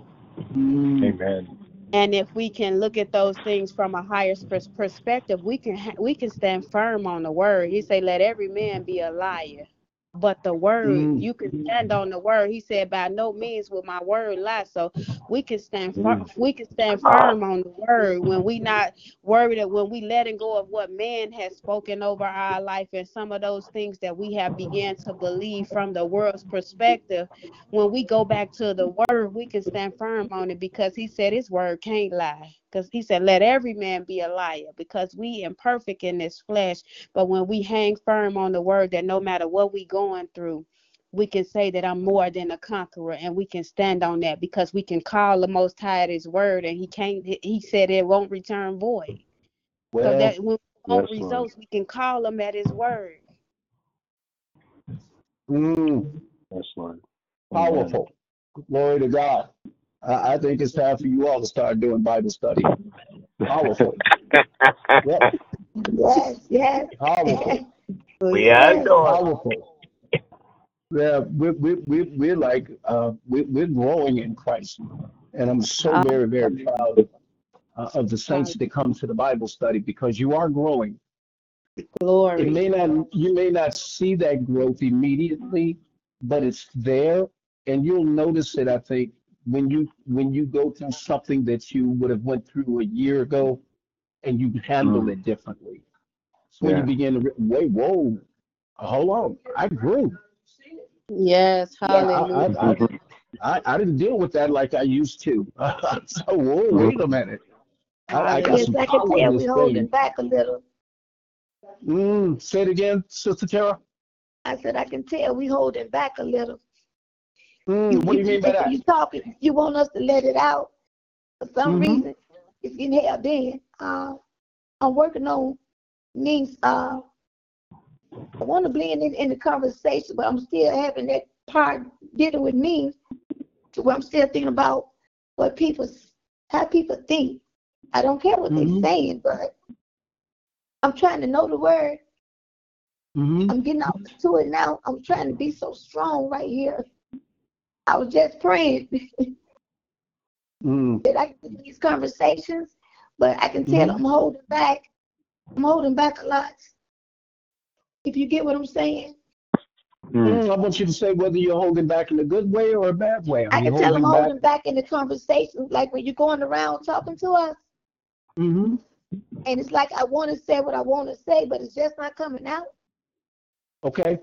Mm. Amen. And if we can look at those things from a higher pers- perspective, we can ha- we can stand firm on the word. He say, "Let every man be a liar, but the word, Mm. you can stand on the word." He said, "By no means will my word lie." So we can stand fir- Mm. we can stand Come on. firm on the word when we not worried, that when we letting go of what man has spoken over our life, and some of those things that we have began to believe from the world's perspective. When we go back to the word, we can stand firm on it, because he said his word can't lie. Because he said, let every man be a liar, because we imperfect in this flesh. But when we hang firm on the word, that no matter what we going through, we can say that I'm more than a conqueror, and we can stand on that, because we can call the Most High at his word, and he can't, he said it won't return void. So Well, that when we Yes, want Lord. results, we can call him at his word. mm, Yes, Lord. Amen. powerful. Glory to God. I, I think it's time for you all to start doing Bible study. Powerful. Yep. Yes. Yes. Powerful. We are Yes. doing. Powerful. Yeah, we we we we're like uh we we're growing in Christ, and I'm so very very proud uh, of the saints that come to the Bible study, because you are growing. It Glory. may not, you may not see that growth immediately, but it's there, and you'll notice it, I think, when you when you go through something that you would have went through a year ago. and you handle Mm. it differently. So when you Yeah. begin to re- wait, whoa, hold on, I grew. Yes, I Yes. hallelujah. I I, I, I didn't deal with that like I used to. So whoa, wait a minute. I, I got Yes, some Hallelujah. I can power in tell this we holding thing. back a little. Mm, say it again, Sister Tara. I said I can tell we holding back a little. You Mm, what do you you feel mean by like when that? you talking, you want us to let it out. For some Mm-hmm. reason, it's getting held in. Uh, I'm working on means. Uh, I want to blend in in the conversation, but I'm still having that part dealing with me, to where I'm still thinking about what people, how people think. I don't care what they're Mm-hmm. saying, but I'm trying to know the word. Mm-hmm. I'm getting out to it now. I'm trying to be so strong right here. I was just praying Mm-hmm. that I can get these conversations, but I can tell Mm-hmm. I'm holding back. I'm holding back a lot. If you get what I'm saying, Mm. Mm, I want you to say whether you're holding back in a good way or a bad way. Are I you can tell I'm holding back? holding back in the conversations, like when you're going around talking to us, Mm-hmm. and it's like I want to say what I want to say, but it's just not coming out. Okay.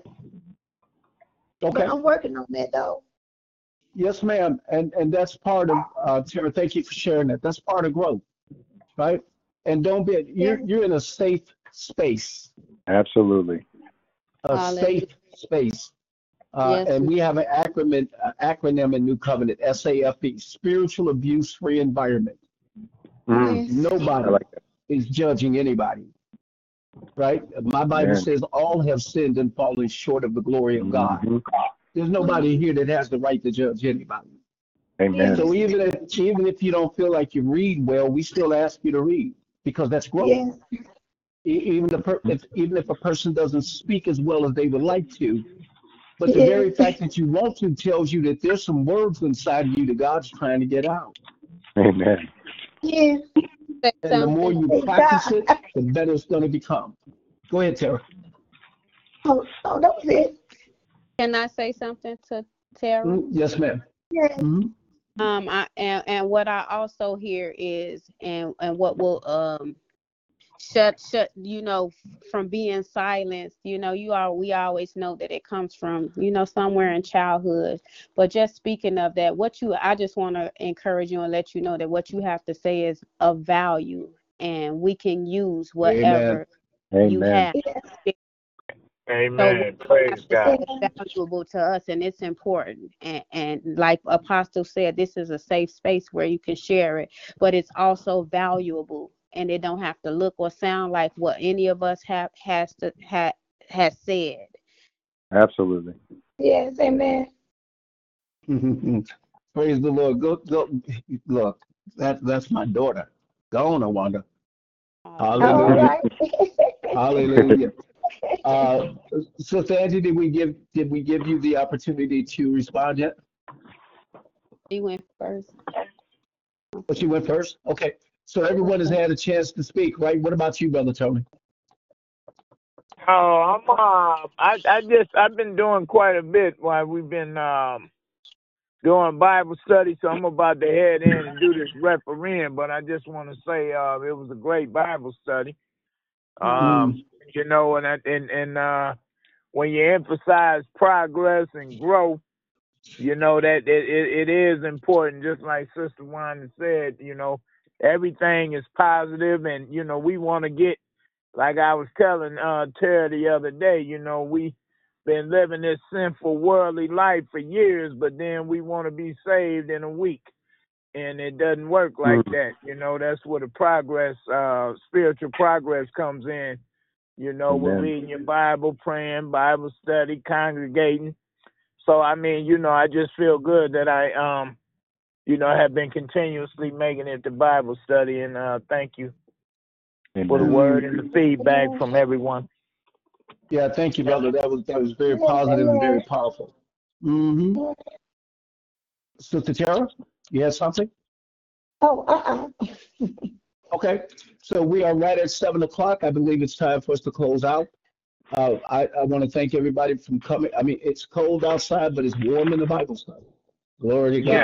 But Okay. I'm working on that though. Yes, ma'am. And and that's part of uh Tara, thank you for sharing that. That's part of growth, right? And don't be Yeah. you're you're in a safe space, Absolutely. a Hallelujah. safe space. Uh, Yes, and Lord. we have an acronym uh, acronym in New Covenant, S A F E, spiritual abuse free environment. Mm. Yes. I Nobody like that. is judging anybody, right? My Bible Amen. says all have sinned and fallen short of the glory of God. Mm-hmm. There's nobody here that has the right to judge anybody. Amen. So Yes. even if even if you don't feel like you read well, we still ask you to read because that's growth. Yes. E- Even the per- if even if a person doesn't speak as well as they would like to, but the Yes. very fact that you want to tells you that there's some words inside of you that God's trying to get out. Amen. Yes. Say And the more something. you Thank practice God. it, the better it's going to become. Go ahead, Tara. Oh, oh, that was it. Can I say something to Tara? Mm, yes, ma'am. Yes. Hmm. Um, I and, and what I also hear is, and and what will um shut shut you know from being silenced. You know, you are we always know that it comes from you know somewhere in childhood. But just speaking of that, what you I just want to encourage you and let you know that what you have to say is of value, and we can use Amen. whatever you Amen. have. Yes. So what Amen. you Praise have to say God. is valuable to us, and it's important. And, and like Apostle said, this is a safe space where you can share it, but it's also valuable, and it don't have to look or sound like what any of us have has to ha, has said. Absolutely. Yes. Amen. Praise the Lord. Go, go. Look, that that's my daughter. Go on, Wanda. All Hallelujah. Hallelujah. right. Hallelujah. Uh, Sister Angie, did we give did we give you the opportunity to respond yet? He went first. Oh, she went first? Okay. So everyone has had a chance to speak, right? What about you, Brother Tony? Oh, I'm uh, I I just I've been doing quite a bit while we've been um doing Bible study, so I'm about to head in and do this referendum. But I just want to say uh, it was a great Bible study. Hallelujah. Um, Mm, you know, and I- and and uh, when you emphasize progress and growth, you know that it, it, it is important. Just like Sister Wanda said, you know, everything is positive, and you know we want to get. Like I was telling uh, Tara the other day, you know, we been living this sinful worldly life for years, but then we want to be saved in a week, and it doesn't work like Mm. that. You know, that's where the progress, uh, spiritual progress comes in. You know, we're Amen. reading your Bible, praying, Bible study, congregating. So I mean, you know, I just feel good that I, um, you know, have been continuously making it to Bible study, and uh, thank you for the Amen. word mm. and the feedback Amen. from everyone. Yeah, thank you, brother. That was that was very Yes. positive and very Amen. powerful. Hmm. Sister Tara, you had something? Oh, uh-uh. Okay. So we are right at seven o'clock. I believe it's time for us to close out. Uh, I, I want to thank everybody from coming. I mean, it's cold outside, but it's warm in the Bible study. Glory to Yes. God.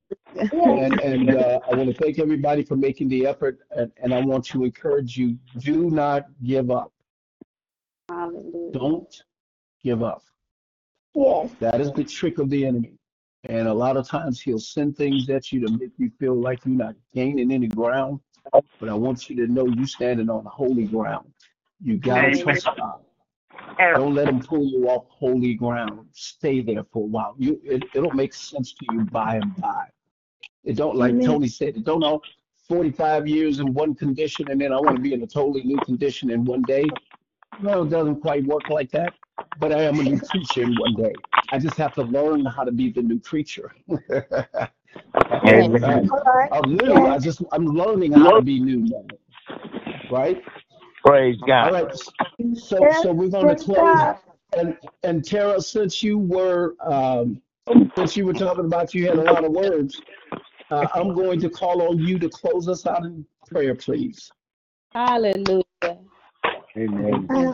And and uh, I want to thank everybody for making the effort, and, and I want to encourage you: do not give up. Hallelujah. Don't give up. Yes. That is the trick of the enemy. And a lot of times he'll send things at you to make you feel like you're not gaining any ground. But I want you to know you standing on holy ground. You gotta Hallelujah. trust God. Don't let him pull you off holy ground. Stay there for a while. You it, it'll make sense to you by and by. It don't, like Amen. Tony said, it don't know forty-five years in one condition and then I want to be in a totally new condition in one day. No, it doesn't quite work like that. But I am a new creature in one day. I just have to learn how to be the new creature. Amen. I'm, All right. I'm new. I Yes. just I'm learning how to be new now. Right? Praise All God. right. So Yes. so we're going to Praise close. God. And and Tara, since you were um, since you were talking about you had a lot of words, uh, I'm going to call on you to close us out in prayer, please. Hallelujah. Amen. Uh,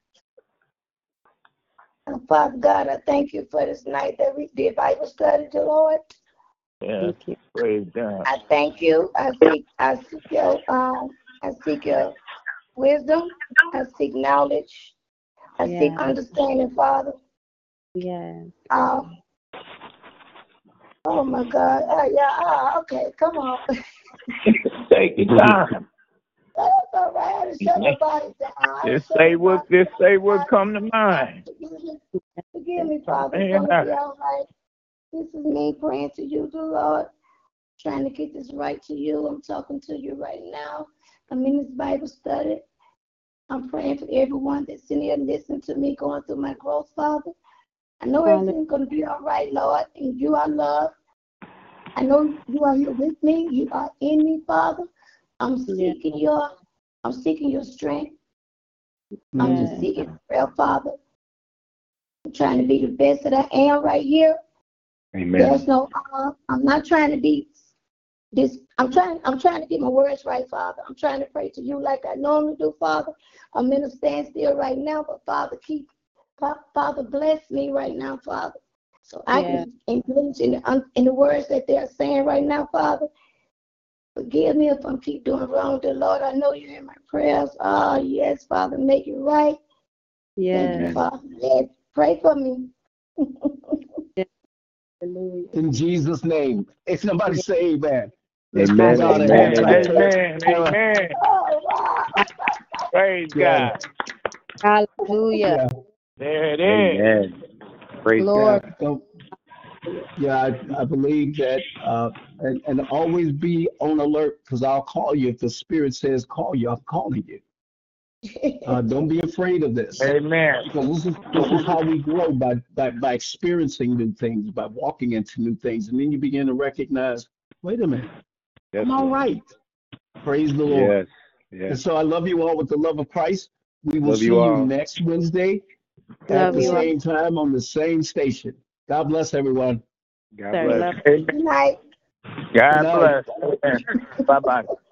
uh, Father God, I thank you for this night that we did Bible study, dear Lord. Yeah. Thank you. Praise God. I thank you. I seek, I seek your, um, I seek your wisdom. I seek knowledge. I seek Yes. understanding, Father. Yes. Um, oh my God. Uh, yeah. Uh, okay. Come on. Take your time. That's all right. I didn't shut nobody down. I didn't Just shut say what nobody just say down. what come to mind. Forgive me, forgive me, Father. It's Man, gonna I- be all right. This is me praying to you, the Lord, trying to get this right to you. I'm talking to you right now. I'm in this Bible study. I'm praying for everyone that's in here listening to me, going through my growth, Father. I know Hallelujah. everything's gonna be all right, Lord, and you are love. I know you are here with me. You are in me, Father. I'm Yes. seeking your, I'm seeking your strength. I'm Mm. just Yes. seeking prayer, Father. I'm trying to be the best that I am right here. Amen. There's no, uh, I'm not trying to be this. I'm trying. I'm trying to get my words right, Father. I'm trying to pray to you like I normally do, Father. I'm in a standstill right now, but Father, keep, Fa- Father, bless me right now, Father, so I Yes. can engage in the, in the words that they're saying right now, Father. Forgive me if I'm keep doing wrong, dear Lord. I know you hear my prayers. Oh, yes, Father, make it right. Thank you, Yes. Father. Yes, pray for me. Hallelujah. In Jesus' name. If somebody Yes. say amen. Let's close Amen. out in Amen. Amen. halftime. Amen. Amen. Tara, Amen. Oh, wow. Praise yeah, God. Hallelujah. yeah, There it is. Amen. Praise Glory. God. so, yeah. I, I believe that, uh, and, and always be on alert because I'll call you if the Spirit says call you. I'm calling you. Uh, don't be afraid of this Amen. because this is this is how we grow by, by by experiencing new things, by walking into new things, and then you begin to recognize, wait a minute, Yes, I'm all Lord. right. Praise the Lord. Yes. And Yes. so I love you all with the love of Christ. We will Love see you you all. next Wednesday at Love the you all, same time on the same station. God bless everyone. God sir. bless. Love Amen. Good night. Good God night. bless. Bye bye.